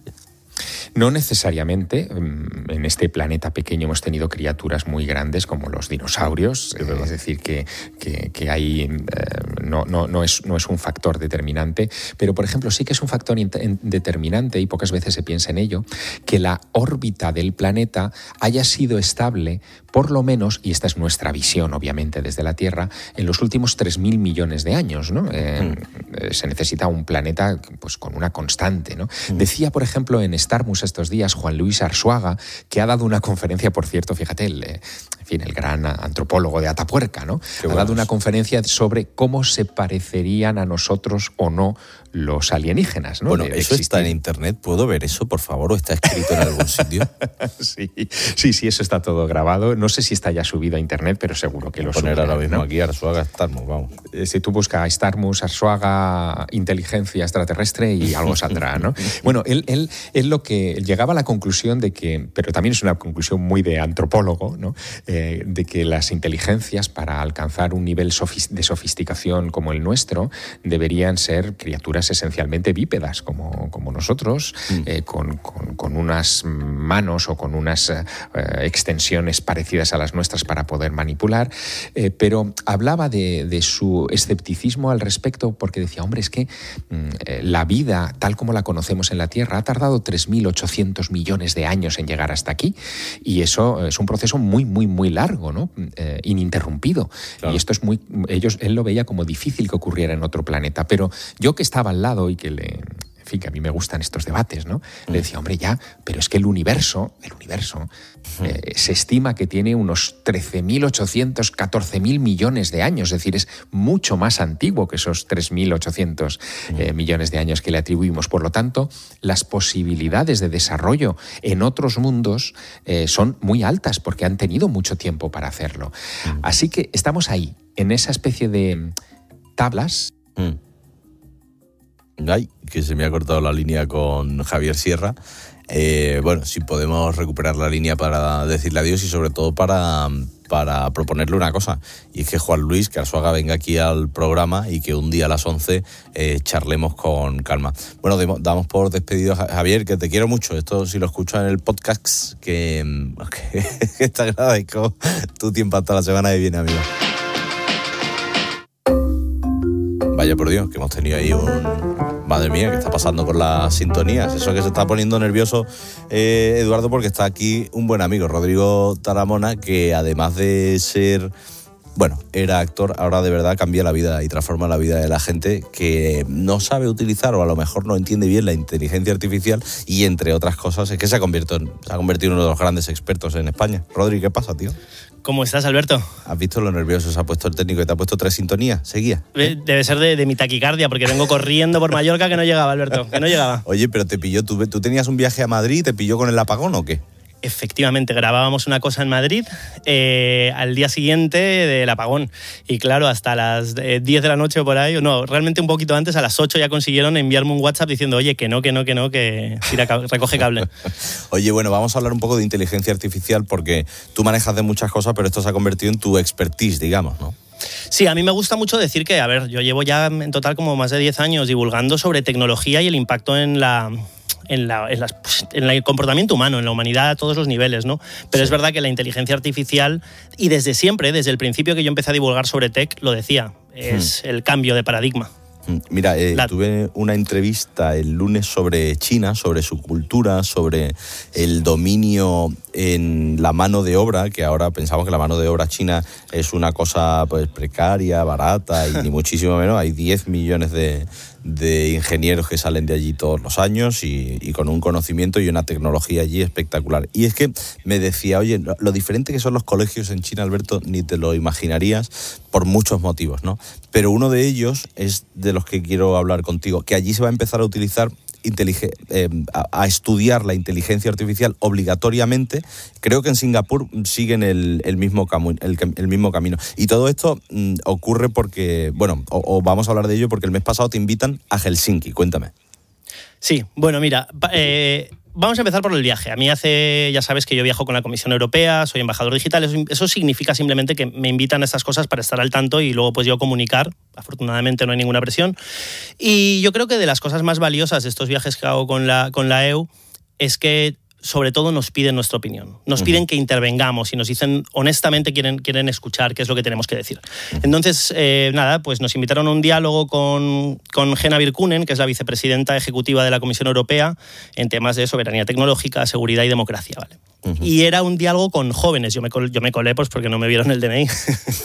No necesariamente. En este planeta pequeño hemos tenido criaturas muy grandes como los dinosaurios, es, es decir, que, que, que hay, eh, no, no, no, es, no es un factor determinante, pero por ejemplo sí que es un factor determinante, y pocas veces se piensa en ello, que la órbita del planeta haya sido estable por lo menos, y esta es nuestra visión obviamente desde la Tierra, en los últimos tres mil millones de años, ¿no? Eh, mm. Se necesita un planeta pues, con una constante, ¿no? Mm. Decía, por ejemplo, en Starmus estos días Juan Luis Arzuaga, que ha dado una conferencia, por cierto, fíjate, el, en fin, el gran antropólogo de Atapuerca, ¿no? Qué ha buenos. dado una conferencia sobre cómo se parecerían a nosotros o no los alienígenas, ¿no? Bueno, de, de eso existir. Está en internet, ¿puedo ver eso, por favor? ¿O está escrito en algún sitio? sí, sí, sí, eso está todo grabado. No sé si está ya subido a internet, pero seguro que lo poner subirán, ahora mismo, ¿no? Aquí Arzuaga Starmus, vamos. Eh, si tú buscas Starmus, Arzuaga, inteligencia extraterrestre y algo saldrá, ¿no? Bueno, él, él, él lo que llegaba a la conclusión de que, pero también es una conclusión muy de antropólogo, ¿no? Eh, de que las inteligencias, para alcanzar un nivel de sofisticación como el nuestro, deberían ser criaturas esencialmente bípedas, como, como nosotros, mm. eh, con, con, con unas manos o con unas eh, extensiones parecidas a las nuestras para poder manipular, eh, pero hablaba de, de su escepticismo al respecto, porque decía, hombre, es que mm, la vida, tal como la conocemos en la Tierra, ha tardado tres mil ochocientos millones de años en llegar hasta aquí, y eso es un proceso muy, muy, muy largo, ¿no? Eh, ininterrumpido. Claro. Y esto es muy... ellos, él lo veía como difícil que ocurriera en otro planeta, pero yo que estaba al lado y que le... en fin, que a mí me gustan estos debates, ¿no? Le decía, hombre, ya, pero es que el universo, el universo, eh, se estima que tiene unos trece mil ochocientos, catorce mil millones de años, es decir, es mucho más antiguo que esos tres mil ochocientos eh, millones de años que le atribuimos. Por lo tanto, las posibilidades de desarrollo en otros mundos eh, son muy altas porque han tenido mucho tiempo para hacerlo. Así que estamos ahí, en esa especie de tablas. Mm. Ay, que se me ha cortado la línea con Javier Sierra. Eh, bueno, si podemos recuperar la línea para decirle adiós y sobre todo para, para proponerle una cosa. Y es que Juan Luis Arzuaga venga aquí al programa y que un día a las once eh, charlemos con calma. Bueno, damos por despedido a Javier, que te quiero mucho. Esto si lo escuchas en el podcast, que, que, que te agradezco tu tiempo hasta la semana que viene, amigo. Vaya por Dios, que hemos tenido ahí un... Madre mía, ¿qué está pasando con las sintonías? Eso que se está poniendo nervioso eh, Eduardo, porque está aquí un buen amigo, Rodrigo Taramona, que además de ser... Bueno, era actor, ahora de verdad cambia la vida y transforma la vida de la gente que no sabe utilizar o a lo mejor no entiende bien la inteligencia artificial y, entre otras cosas, es que se ha convertido en, se ha convertido en uno de los grandes expertos en España. Rodri, ¿qué pasa, tío? ¿Cómo estás, Alberto? ¿Has visto lo nervioso se ha puesto el técnico y te ha puesto tres sintonías? ¿Seguía? Debe ser de, de mi taquicardia, porque vengo corriendo por Mallorca que no llegaba, Alberto, que no llegaba. Oye, pero te pilló, ¿tú, tú tenías un viaje a Madrid, te pilló con el apagón o qué? Efectivamente, grabábamos una cosa en Madrid eh, al día siguiente del apagón. Y claro, hasta las diez de la noche o por ahí, no, realmente un poquito antes, a las ocho ya consiguieron enviarme un WhatsApp diciendo, oye, que no, que no, que no, que tira, recoge cable. Oye, bueno, vamos a hablar un poco de inteligencia artificial porque tú manejas de muchas cosas, pero esto se ha convertido en tu expertise, digamos, ¿no? Sí, a mí me gusta mucho decir que, a ver, yo llevo ya en total como más de diez años divulgando sobre tecnología y el impacto en la... En, la, en, las, en el comportamiento humano, en la humanidad a todos los niveles, ¿no? Pero sí. Es verdad que la inteligencia artificial, y desde siempre, desde el principio que yo empecé a divulgar sobre tech, lo decía, es hmm. el cambio de paradigma. Mira, eh, la... tuve una entrevista el lunes sobre China, sobre su cultura, sobre el dominio en la mano de obra, que ahora pensamos que la mano de obra china es una cosa pues precaria, barata y ni muchísimo menos. Hay diez millones de, de ingenieros que salen de allí todos los años y, y con un conocimiento y una tecnología allí espectacular. Y es que me decía, oye, lo diferente que son los colegios en China, Alberto, ni te lo imaginarías por muchos motivos, ¿no? Pero uno de ellos es de los que quiero hablar contigo, que allí se va a empezar a utilizar Intelige- eh, a, a estudiar la inteligencia artificial obligatoriamente. Creo que en Singapur siguen el, el, mismo, camu- el, el mismo camino. Y todo esto mm, ocurre porque, bueno, o, o vamos a hablar de ello porque el mes pasado te invitan a Helsinki. Cuéntame. Sí, bueno, mira, eh, vamos a empezar por el viaje. A mí hace, ya sabes que yo viajo con la Comisión Europea, soy embajador digital, eso, eso significa simplemente que me invitan a estas cosas para estar al tanto y luego pues yo comunicar. Afortunadamente no hay ninguna presión. Y yo creo que de las cosas más valiosas de estos viajes que hago con la, con la E U es que sobre todo nos piden nuestra opinión. Nos uh-huh. piden que intervengamos y nos dicen honestamente quieren, quieren escuchar qué es lo que tenemos que decir. Uh-huh. Entonces, eh, nada, pues nos invitaron a un diálogo con, con Henna Virkkunen, que es la vicepresidenta ejecutiva de la Comisión Europea, en temas de soberanía tecnológica, seguridad y democracia, ¿vale? Uh-huh. Y era un diálogo con jóvenes. Yo me colé, yo me colé pues porque no me vieron el D N I.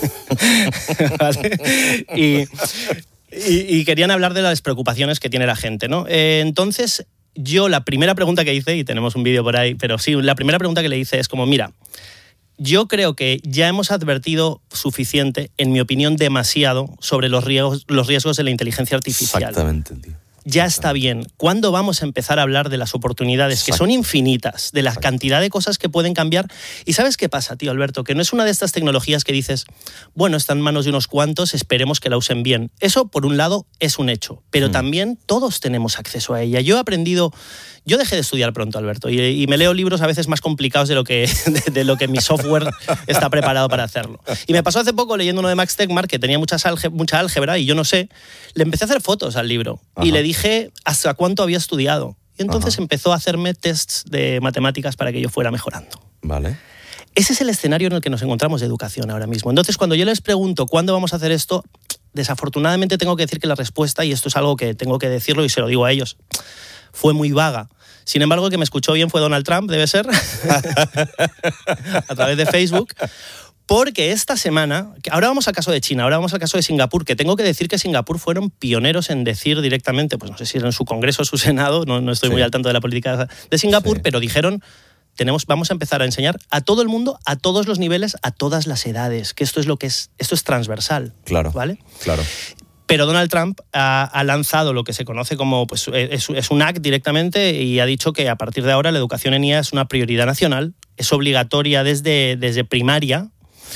¿Vale? Y, y, y querían hablar de las preocupaciones que tiene la gente, ¿no? Eh, entonces... Yo la primera pregunta que hice, y tenemos un vídeo por ahí, pero sí, la primera pregunta que le hice es como, mira, yo creo que ya hemos advertido suficiente, en mi opinión, demasiado sobre los riesgos, los riesgos de la inteligencia artificial. Exactamente, tío. Ya está bien. ¿Cuándo vamos a empezar a hablar de las oportunidades, que son infinitas, de la cantidad de cosas que pueden cambiar? ¿Y sabes qué pasa, tío Alberto? Que no es una de estas tecnologías que dices, bueno, está en manos de unos cuantos, esperemos que la usen bien. Eso, por un lado, es un hecho, pero mm. también todos tenemos acceso a ella. Yo he aprendido... Yo dejé de estudiar pronto, Alberto, y, y me leo libros a veces más complicados de lo que, de, de lo que mi software está preparado para hacerlo. Y me pasó hace poco leyendo uno de Max Tegmark, que tenía muchas álge- mucha álgebra, y yo no sé, le empecé a hacer fotos al libro. Ajá. Y le dije hasta cuánto había estudiado. Y entonces Ajá. empezó a hacerme tests de matemáticas para que yo fuera mejorando. Vale. Ese es el escenario en el que nos encontramos de educación ahora mismo. Entonces, cuando yo les pregunto cuándo vamos a hacer esto, desafortunadamente tengo que decir que la respuesta, y esto es algo que tengo que decirlo y se lo digo a ellos, fue muy vaga. Sin embargo, el que me escuchó bien fue Donald Trump, debe ser, a través de Facebook, Porque esta semana, ahora vamos al caso de China, ahora vamos al caso de Singapur, que tengo que decir que Singapur fueron pioneros en decir directamente, pues no sé si era en su Congreso o su Senado, no, no estoy sí. muy al tanto de la política de Singapur, sí. pero dijeron, tenemos, vamos a empezar a enseñar a todo el mundo, a todos los niveles, a todas las edades, que esto es lo que es, esto es transversal. Claro, ¿vale? claro. Pero Donald Trump ha, ha lanzado lo que se conoce como, pues es, es un act directamente y ha dicho que a partir de ahora la educación en I A es una prioridad nacional, es obligatoria desde, desde primaria.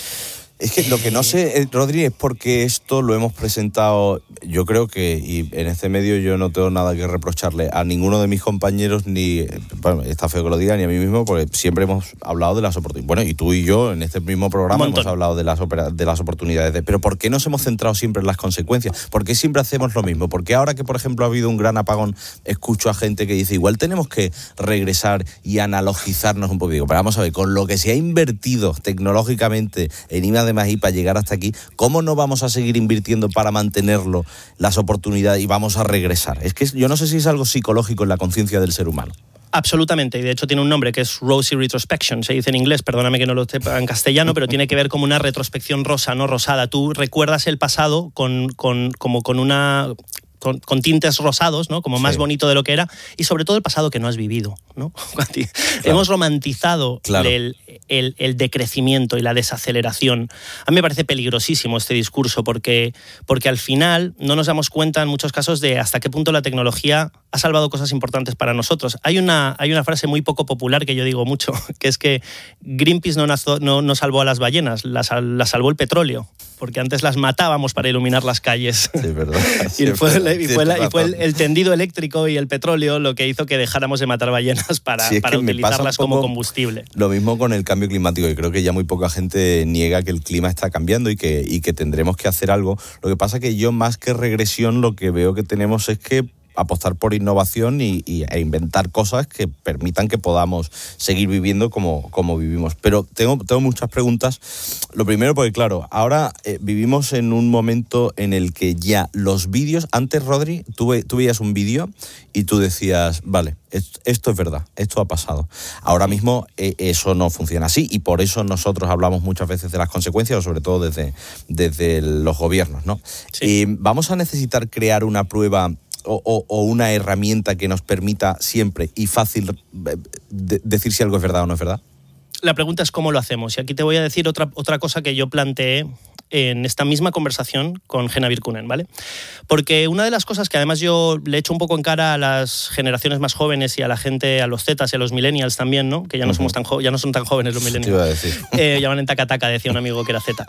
Es que lo que no sé, Rodri, es porque esto lo hemos presentado, yo creo que, y en este medio yo no tengo nada que reprocharle a ninguno de mis compañeros, ni, bueno, está feo que lo diga, ni a mí mismo, porque siempre hemos hablado de las oportunidades. Bueno, y tú y yo en este mismo programa hemos hablado de las, de las oportunidades. De, pero ¿por qué nos hemos centrado siempre en las consecuencias? ¿Por qué siempre hacemos lo mismo? Porque ahora que, por ejemplo, ha habido un gran apagón, escucho a gente que dice, igual tenemos que regresar y analogizarnos un poco. Digo, pero vamos a ver, con lo que se ha invertido tecnológicamente en I más D más I para llegar hasta aquí, ¿cómo no vamos a seguir invirtiendo para mantenerlo, las oportunidades, y vamos a regresar? Es que yo no sé si es algo psicológico en la conciencia del ser humano. Absolutamente, y de hecho tiene un nombre que es Rosy Retrospection, se dice en inglés, perdóname que no lo sepa en castellano, pero tiene que ver como una retrospección rosa, no rosada. Tú recuerdas el pasado con, con, como con una... Con, con tintes rosados, ¿no? Como más sí. bonito de lo que era, y sobre todo el pasado que no has vivido, ¿no? Claro. Hemos romantizado claro. el, el, el decrecimiento y la desaceleración. A mí me parece peligrosísimo este discurso porque, porque al final no nos damos cuenta en muchos casos de hasta qué punto la tecnología ha salvado cosas importantes para nosotros. Hay una, hay una frase muy poco popular que yo digo mucho, que es que Greenpeace no, nazo, no, no salvó a las ballenas, las la salvó el petróleo, porque antes las matábamos para iluminar las calles. Sí, verdad. y fue, y fue, la, y fue el, el tendido eléctrico y el petróleo lo que hizo que dejáramos de matar ballenas para, sí, para utilizarlas como combustible. Lo mismo con el cambio climático, y creo que ya muy poca gente niega que el clima está cambiando y que, y que tendremos que hacer algo. Lo que pasa es que yo, más que regresión, lo que veo que tenemos es que apostar por innovación y, y, e inventar cosas que permitan que podamos seguir viviendo como, como vivimos. Pero tengo, tengo muchas preguntas. Lo primero, porque claro, ahora eh, vivimos en un momento en el que ya los vídeos... Antes, Rodri, tú, tú veías un vídeo y tú decías, vale, esto, esto es verdad, esto ha pasado. Ahora mismo eh, eso no funciona así, y por eso nosotros hablamos muchas veces de las consecuencias, o sobre todo desde, desde los gobiernos, ¿no? Sí. Eh, vamos a necesitar crear una prueba... O, o, o una herramienta que nos permita siempre y fácil de, decir si algo es verdad o no es verdad. La pregunta es cómo lo hacemos. Y aquí te voy a decir otra, otra cosa que yo planteé en esta misma conversación con Henna Virkkunen, ¿vale? Porque una de las cosas que además yo le echo un poco en cara a las generaciones más jóvenes y a la gente, a los zetas y a los millennials también, ¿no? Que ya no uh-huh. somos tan jo- ya no son tan jóvenes los millennials. Te iba a decir. Eh, llaman en taca-taca, decía un amigo que era zeta.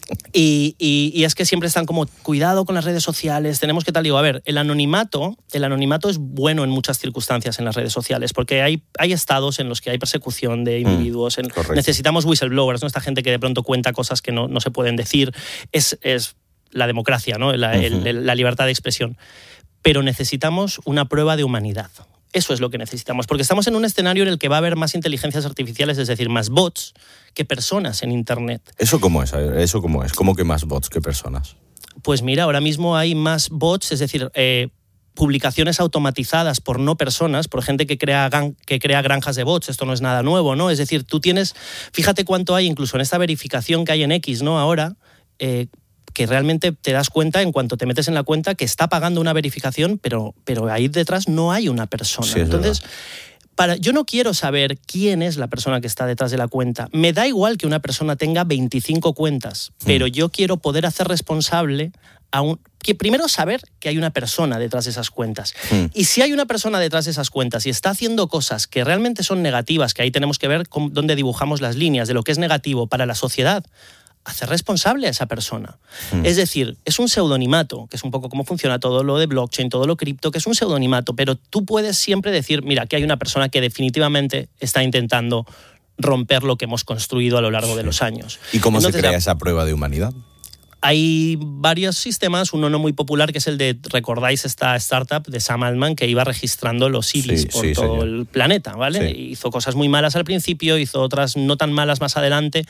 Y, y, y es que siempre están como, cuidado con las redes sociales, tenemos que tal. Digo, a ver, el anonimato, el anonimato es bueno en muchas circunstancias en las redes sociales, porque hay, hay estados en los que hay persecución de individuos. En, necesitamos whistleblowers, ¿no? Esta gente que de pronto cuenta cosas que no, no se pueden decir. Es, es la democracia, ¿no? la, uh-huh. el, la libertad de expresión. Pero necesitamos una prueba de humanidad. Eso es lo que necesitamos, porque estamos en un escenario en el que va a haber más inteligencias artificiales, es decir, más bots que personas en Internet. ¿Eso cómo es? ¿Eso cómo es? ¿Cómo que más bots que personas? Pues mira, ahora mismo hay más bots, es decir... Eh, publicaciones automatizadas por no personas, por gente que crea, que crea granjas de bots. Esto no es nada nuevo, ¿no? Es decir, tú tienes... Fíjate cuánto hay, incluso en esta verificación que hay en X, ¿no? Ahora, eh, que realmente te das cuenta en cuanto te metes en la cuenta que está pagando una verificación, pero, pero ahí detrás no hay una persona. Sí, entonces... Para, yo no quiero saber quién es la persona que está detrás de la cuenta. Me da igual que una persona tenga veinticinco cuentas, mm. pero yo quiero poder hacer responsable a un... Que primero saber que hay una persona detrás de esas cuentas. Mm. Y si hay una persona detrás de esas cuentas y está haciendo cosas que realmente son negativas, que ahí tenemos que ver con, dónde dibujamos las líneas de lo que es negativo para la sociedad, hacer responsable a esa persona. Mm. Es decir, es un pseudonimato, que es un poco cómo funciona todo lo de blockchain, todo lo cripto, que es un pseudonimato, pero tú puedes siempre decir, mira, que hay una persona que definitivamente está intentando romper lo que hemos construido a lo largo sí. de los años. ¿Y cómo Entonces, se crea la... esa prueba de humanidad? Hay varios sistemas, uno no muy popular, que es el de, ¿recordáis esta startup de Sam Altman que iba registrando los iris sí, por sí, todo señor. el planeta, ¿vale? Sí. Hizo cosas muy malas al principio, hizo otras no tan malas más adelante.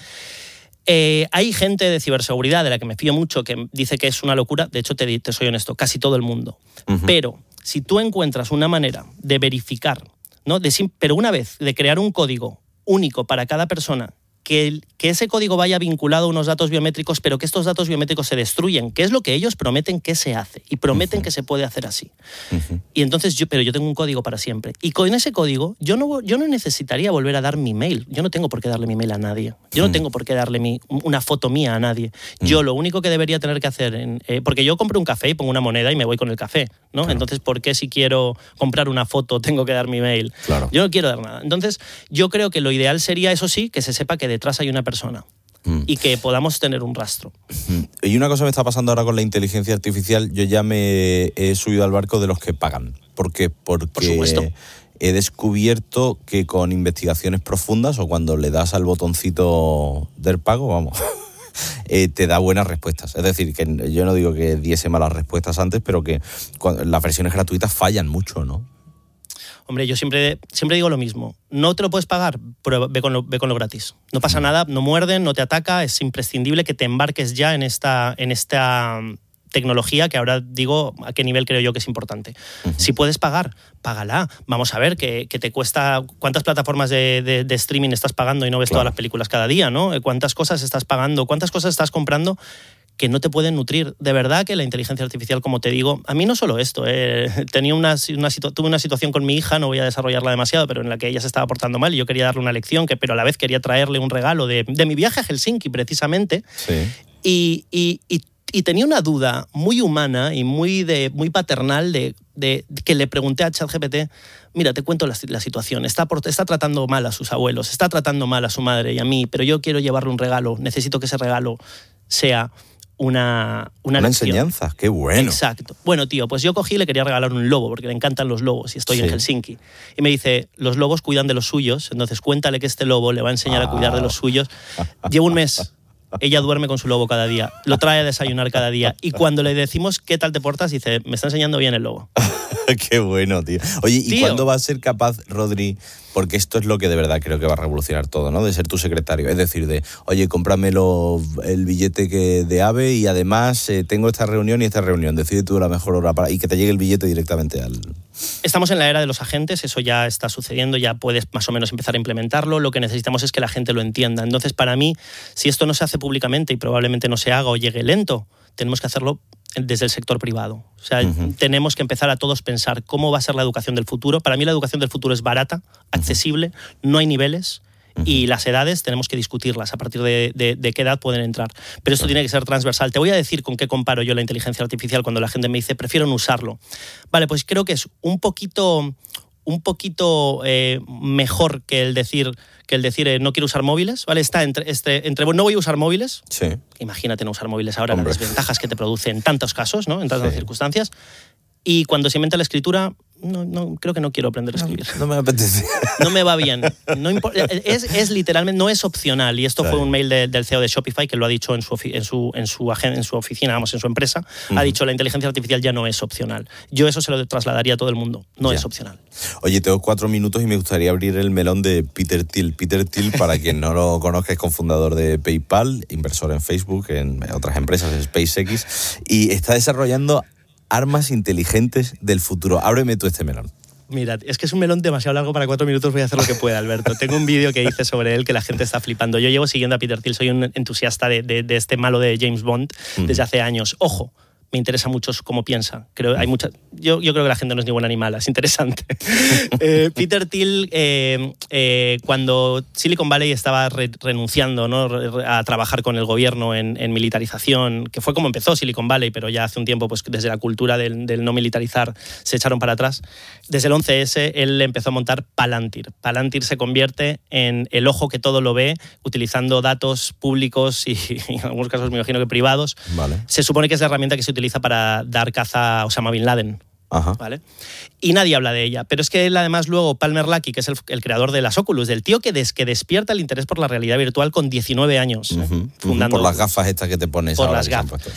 Eh, hay gente de ciberseguridad de la que me fío mucho que dice que es una locura. De hecho, te, te soy honesto, casi todo el mundo. Uh-huh. Pero si tú encuentras una manera de verificar, ¿no? de, pero una vez de crear un código único para cada persona que, que ese código vaya vinculado a unos datos biométricos, pero que estos datos biométricos se destruyen, que es lo que ellos prometen que se hace, y prometen uh-huh. que se puede hacer así. Uh-huh. Y entonces yo, pero yo tengo un código para siempre. Y con ese código yo no, yo no necesitaría volver a dar mi mail. Yo no tengo por qué darle mi mail a nadie. Yo uh-huh. no tengo por qué darle mi, una foto mía a nadie. Uh-huh. Yo lo único que debería tener que hacer, en, eh, porque yo compro un café y pongo una moneda y me voy con el café, ¿no? Claro. Entonces, ¿por qué si quiero comprar una foto tengo que dar mi mail? Claro. Yo no quiero dar nada. Entonces, yo creo que lo ideal sería, eso sí, que se sepa que detrás hay una persona mm. y que podamos tener un rastro. Y una cosa me está pasando ahora con la inteligencia artificial, yo ya me he subido al barco de los que pagan. ¿Por qué? Porque Por supuesto. he descubierto que con investigaciones profundas o cuando le das al botoncito del pago, vamos... Eh, te da buenas respuestas. Es decir, que yo no digo que diese malas respuestas antes, pero que cuando, las versiones gratuitas fallan mucho, ¿no? Hombre, yo siempre, siempre digo lo mismo. No te lo puedes pagar, pero ve con lo, ve con lo gratis. No pasa nada, no muerden, no te ataca, es imprescindible que te embarques ya en esta, en esta tecnología que ahora digo a qué nivel creo yo que es importante. Uh-huh. Si puedes pagar, págala. Vamos a ver que, que te cuesta... ¿Cuántas plataformas de, de, de streaming estás pagando y no ves claro. todas las películas cada día, ¿no? ¿Cuántas cosas estás pagando? ¿Cuántas cosas estás comprando que no te pueden nutrir? De verdad que la inteligencia artificial, como te digo, a mí no solo esto, eh, tenía una, una situ- tuve una situación con mi hija, no voy a desarrollarla demasiado, pero en la que ella se estaba portando mal y yo quería darle una lección, que, pero a la vez quería traerle un regalo de, de mi viaje a Helsinki, precisamente. Sí. Y, y, y, y tenía una duda muy humana y muy, de, muy paternal de, de, de que le pregunté a ChatGPT, mira, te cuento la, la situación, está, por, está tratando mal a sus abuelos, está tratando mal a su madre y a mí, pero yo quiero llevarle un regalo, necesito que ese regalo sea... Una, una, una enseñanza, qué bueno. Exacto. Bueno, tío, pues yo cogí y le quería regalar un lobo, porque le encantan los lobos y estoy sí. en Helsinki. Y me dice, los lobos cuidan de los suyos, entonces cuéntale que este lobo le va a enseñar ah. a cuidar de los suyos. Llevo un mes, ella duerme con su lobo cada día, lo trae a desayunar cada día, y cuando le decimos qué tal te portas, dice, me está enseñando bien el lobo. Qué bueno, tío. Oye, ¿y tío. cuándo va a ser capaz, Rodri? Porque esto es lo que de verdad creo que va a revolucionar todo, ¿no? De ser tu secretario. Es decir, de, oye, cómpramelo el billete que de AVE y además eh, tengo esta reunión y esta reunión. Decide tú la mejor hora para... Y que te llegue el billete directamente al... Estamos en la era de los agentes, eso ya está sucediendo, ya puedes más o menos empezar a implementarlo. Lo que necesitamos es que la gente lo entienda. Entonces, para mí, si esto no se hace públicamente y probablemente no se haga o llegue lento, tenemos que hacerlo desde el sector privado. O sea, uh-huh. tenemos que empezar a todos pensar cómo va a ser la educación del futuro. Para mí la educación del futuro es barata, accesible, uh-huh. no hay niveles uh-huh. y las edades tenemos que discutirlas a partir de, de, de qué edad pueden entrar. Pero esto uh-huh. tiene que ser transversal. Te voy a decir con qué comparo yo la inteligencia artificial cuando la gente me dice prefiero no usarlo. Vale, pues creo que es un poquito... un poquito eh, mejor que el decir que el decir eh, no quiero usar móviles, ¿vale? Está entre, este, entre no voy a usar móviles, sí. imagínate no usar móviles ahora, Hombre. las desventajas que te produce en tantos casos, ¿no? En tantas sí. circunstancias, y cuando se inventa la escritura, no, no, creo que no quiero aprender a escribir. No, no me apetece. No me va bien. No impor- es, es literalmente, no es opcional. Y esto claro. fue un mail de, del C E O de Shopify que lo ha dicho en su, en su, en su, agen- en su oficina, vamos, en su empresa. Uh-huh. Ha dicho la inteligencia artificial ya no es opcional. Yo eso se lo trasladaría a todo el mundo. No ya. es opcional. Oye, tengo cuatro minutos y me gustaría abrir el melón de Peter Thiel. Peter Thiel, para quien no lo conozca, es cofundador de PayPal, inversor en Facebook, en otras empresas, en SpaceX, y está desarrollando armas inteligentes del futuro. Ábreme tú este melón. Mira, es que es un melón demasiado largo para cuatro minutos, voy a hacer lo que pueda, Alberto. Tengo un vídeo que hice sobre él que la gente está flipando. Yo llevo siguiendo a Peter Thiel, soy un entusiasta de, de, de este malo de James Bond uh-huh. desde hace años. Ojo, me interesa mucho cómo piensa. Creo, hay mucha, yo, yo creo que la gente no es ni buena ni mala, es interesante. eh, Peter Thiel, eh, eh, cuando Silicon Valley estaba re, renunciando, ¿no? a trabajar con el gobierno en, en militarización, que fue como empezó Silicon Valley, pero ya hace un tiempo, pues desde la cultura del, del no militarizar, se echaron para atrás. Desde el once ese, él empezó a montar Palantir. Palantir se convierte en el ojo que todo lo ve, utilizando datos públicos y, y en algunos casos me imagino que privados. Vale. Se supone que es la herramienta que se utiliza para dar caza a Osama Bin Laden. Ajá. ¿Vale? Y nadie habla de ella. Pero es que él, además, luego, Palmer Luckey, que es el, el creador de las Oculus, del tío que, des, que despierta el interés por la realidad virtual con diecinueve años. Uh-huh, ¿eh? Fundando, uh-huh, por las gafas estas que te pones por ahora. Las gafas. Puesto, sí.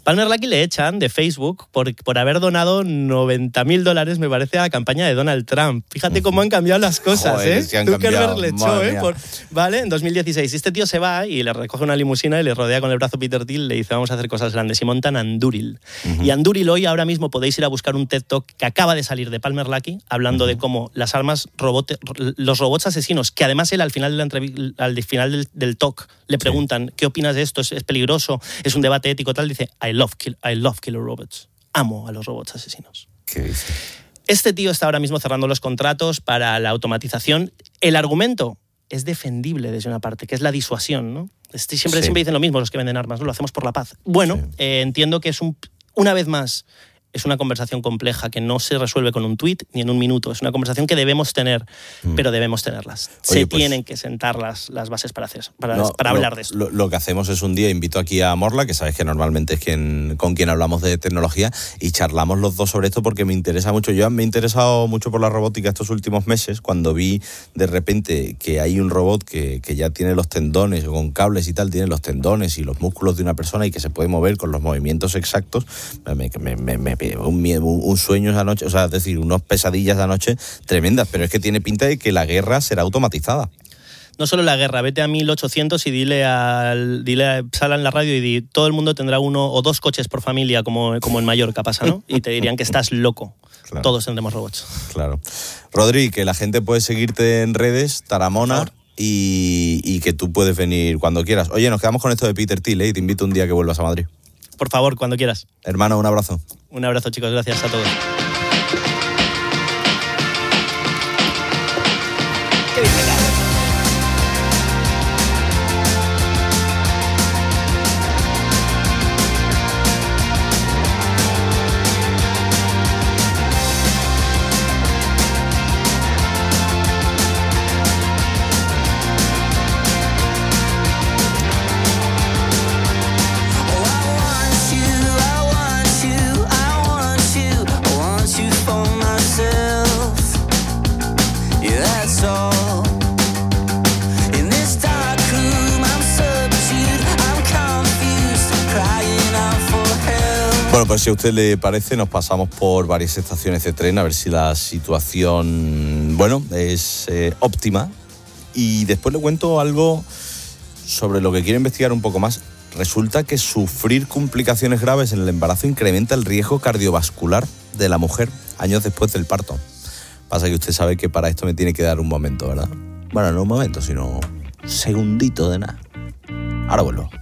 Palmer Luckey le echan de Facebook por, por haber donado noventa mil dólares, me parece, a la campaña de Donald Trump. Fíjate cómo han cambiado las cosas, Joder, ¿eh? si han Zuckerberg cambiado, le echó, madre ¿eh? mía. Por, vale, en dos mil dieciséis. Este tío se va y le recoge una limusina y le rodea con el brazo Peter Thiel y le dice, vamos a hacer cosas grandes. Y montan Anduril. Uh-huh. Y Anduril hoy, ahora mismo, podéis ir a buscar un TED Talk que acaba de salir de Palmer Luckey, hablando uh-huh. de cómo las armas, robot, los robots asesinos, que además él al final, de la entrev- al final del, del talk le preguntan, sí. ¿qué opinas de esto? ¿Es, es peligroso? ¿Es un debate ético? Tal, dice, I love, kill, I love killer robots. Amo a los robots asesinos. ¿Qué dice? Este tío está ahora mismo cerrando los contratos para la automatización. El argumento es defendible desde una parte, que es la disuasión, ¿no? Este, siempre, sí. siempre dicen lo mismo los que venden armas, ¿no? Lo hacemos por la paz. Bueno, sí. eh, entiendo que es un, una vez más, es una conversación compleja que no se resuelve con un tuit ni en un minuto. Es una conversación que debemos tener, mm. pero debemos tenerlas. Oye, se pues, tienen que sentar las, las bases para, hacer, para, no, para hablar lo, de esto. Lo, lo que hacemos es un día, invito aquí a Morla, que sabes que normalmente es quien, con quien hablamos de tecnología, y charlamos los dos sobre esto porque me interesa mucho. Yo me he interesado mucho por la robótica estos últimos meses, cuando vi de repente que hay un robot que, que ya tiene los tendones, con cables y tal, tiene los tendones y los músculos de una persona y que se puede mover con los movimientos exactos. Me, me, me, me Un, miedo, un sueño esa noche, o sea, es decir, unas pesadillas de noche tremendas, pero es que tiene pinta de que la guerra será automatizada. No solo la guerra, vete a mil ochocientos y dile al dile a, sal en la radio y di, todo el mundo tendrá uno o dos coches por familia, como, como en Mallorca pasa, ¿no? Y te dirían que estás loco. Claro. Todos tendremos robots. Claro. Rodri, que la gente puede seguirte en redes, Taramona, y, y que tú puedes venir cuando quieras. Oye, nos quedamos con esto de Peter Thiel, ¿eh? Y te invito un día que vuelvas a Madrid. Por favor, cuando quieras. Hermano, un abrazo. Un abrazo, chicos. Gracias a todos. ¿Qué dice Carlos? Bueno, pues si a usted le parece, nos pasamos por varias estaciones de tren a ver si la situación, bueno, es eh, óptima. Y después le cuento algo sobre lo que quiero investigar un poco más. Resulta que sufrir complicaciones graves en el embarazo incrementa el riesgo cardiovascular de la mujer años después del parto. Pasa que usted sabe que para esto me tiene que dar un momento, ¿verdad? Bueno, no un momento, sino un segundito de nada. Ahora vuelvo.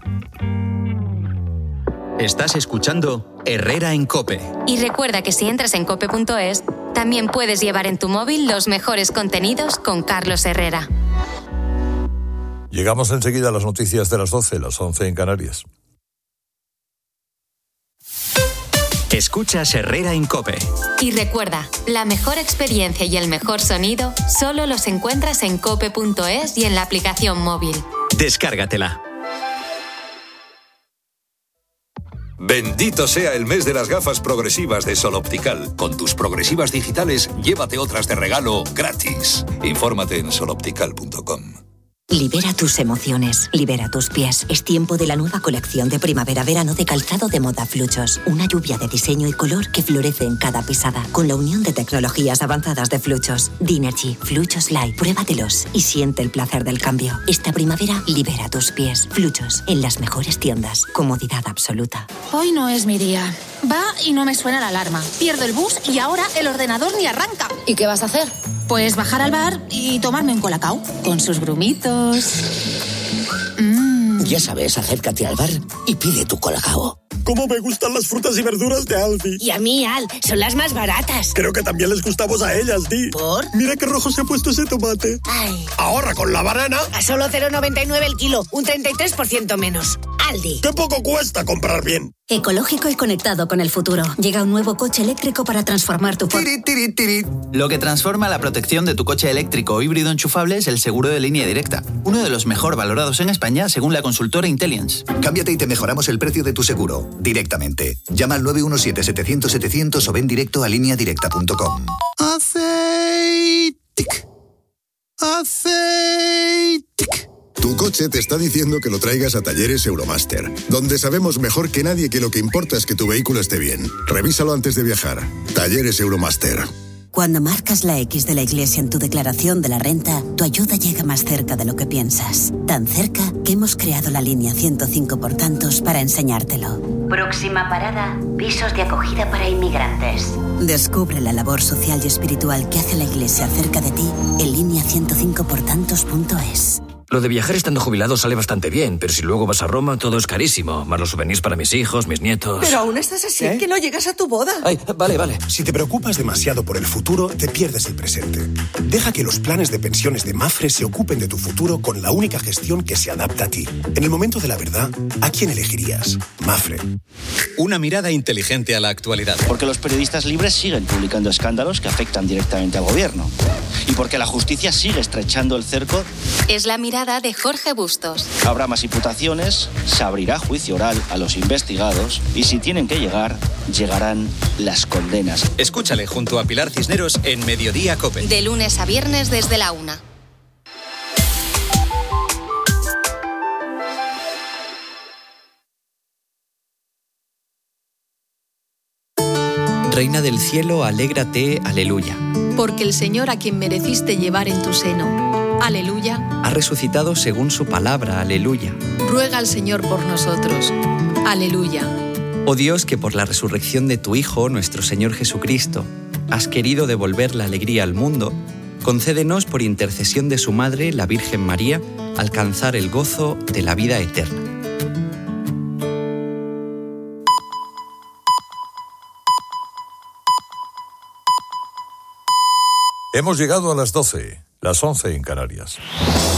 Estás escuchando Herrera en COPE. Y recuerda que si entras en cope punto es, también puedes llevar en tu móvil los mejores contenidos con Carlos Herrera. Llegamos enseguida a las noticias de las doce, las once en Canarias. Escuchas Herrera en COPE. Y recuerda, la mejor experiencia y el mejor sonido solo los encuentras en cope punto es y en la aplicación móvil. Descárgatela. Bendito sea el mes de las gafas progresivas de Sol Optical. Con tus progresivas digitales, llévate otras de regalo gratis. Infórmate en sol optical punto com. Libera tus emociones, libera tus pies. Es tiempo de la nueva colección de primavera-verano de calzado de moda Fluchos. Una lluvia de diseño y color que florece en cada pisada. Con la unión de tecnologías avanzadas de Fluchos. Dinergy, Fluchos Light. Pruébatelos y siente el placer del cambio. Esta primavera, libera tus pies. Fluchos, en las mejores tiendas. Comodidad absoluta. Hoy no es mi día. Va y no me suena la alarma. Pierdo el bus y ahora el ordenador ni arranca. ¿Y qué vas a hacer? Pues bajar al bar y tomarme un colacao con sus grumitos. Mm. Ya sabes, acércate al bar y pide tu colacao. ¡Cómo me gustan las frutas y verduras de Aldi! Y a mí, Al, son las más baratas. Creo que también les gustamos a ellas, Di. ¿Por? Mira qué rojo se ha puesto ese tomate. Ay. Ahorra con la banana. A solo cero coma noventa y nueve el kilo, un treinta y tres por ciento menos. Aldi. ¡Qué poco cuesta comprar bien! Ecológico y conectado con el futuro. Llega un nuevo coche eléctrico para transformar tu... Tiri, tiri, tiri. Lo que transforma la protección de tu coche eléctrico o híbrido enchufable es el seguro de línea directa. Uno de los mejor valorados en España según la consultora Intelliance. Cámbiate y te mejoramos el precio de tu seguro, directamente. Llama al nueve uno siete, setecientos, setecientos o ven directo a línea directa punto com. Aceite. Aceite. Tu coche coche te está diciendo que lo traigas a Talleres Euromaster, donde sabemos mejor que nadie que lo que importa es que tu vehículo esté bien. Revísalo antes de viajar. Talleres Euromaster. Cuando marcas la X de la Iglesia en tu declaración de la renta, tu ayuda llega más cerca de lo que piensas. Tan cerca que hemos creado la línea ciento cinco por tantos para enseñártelo. Próxima parada, pisos de acogida para inmigrantes. Descubre la labor social y espiritual que hace la Iglesia cerca de ti en línea ciento cinco por tantos punto es. Lo de viajar estando jubilado sale bastante bien, pero si luego vas a Roma todo es carísimo. Más los souvenirs para mis hijos, mis nietos... Pero aún estás así, ¿Eh? que no llegas a tu boda. Ay, vale, vale. Si te preocupas demasiado por el futuro, te pierdes el presente. Deja que los planes de pensiones de Mafre se ocupen de tu futuro con la única gestión que se adapta a ti. En el momento de la verdad, ¿a quién elegirías? Mafre. Una mirada inteligente a la actualidad. Porque los periodistas libres siguen publicando escándalos que afectan directamente al gobierno. Y porque la justicia sigue estrechando el cerco. Es la mirada de Jorge Bustos. Habrá más imputaciones, se abrirá juicio oral a los investigados y si tienen que llegar, llegarán las condenas. Escúchale junto a Pilar Cisneros en Mediodía COPE. De lunes a viernes desde la una. Reina del cielo, alégrate, aleluya. Porque el Señor a quien mereciste llevar en tu seno, aleluya, ha resucitado según su palabra, aleluya. Ruega al Señor por nosotros, aleluya. Oh Dios, que por la resurrección de tu Hijo, nuestro Señor Jesucristo, has querido devolver la alegría al mundo, concédenos por intercesión de su Madre, la Virgen María, alcanzar el gozo de la vida eterna. Hemos llegado a las doce, las once en Canarias.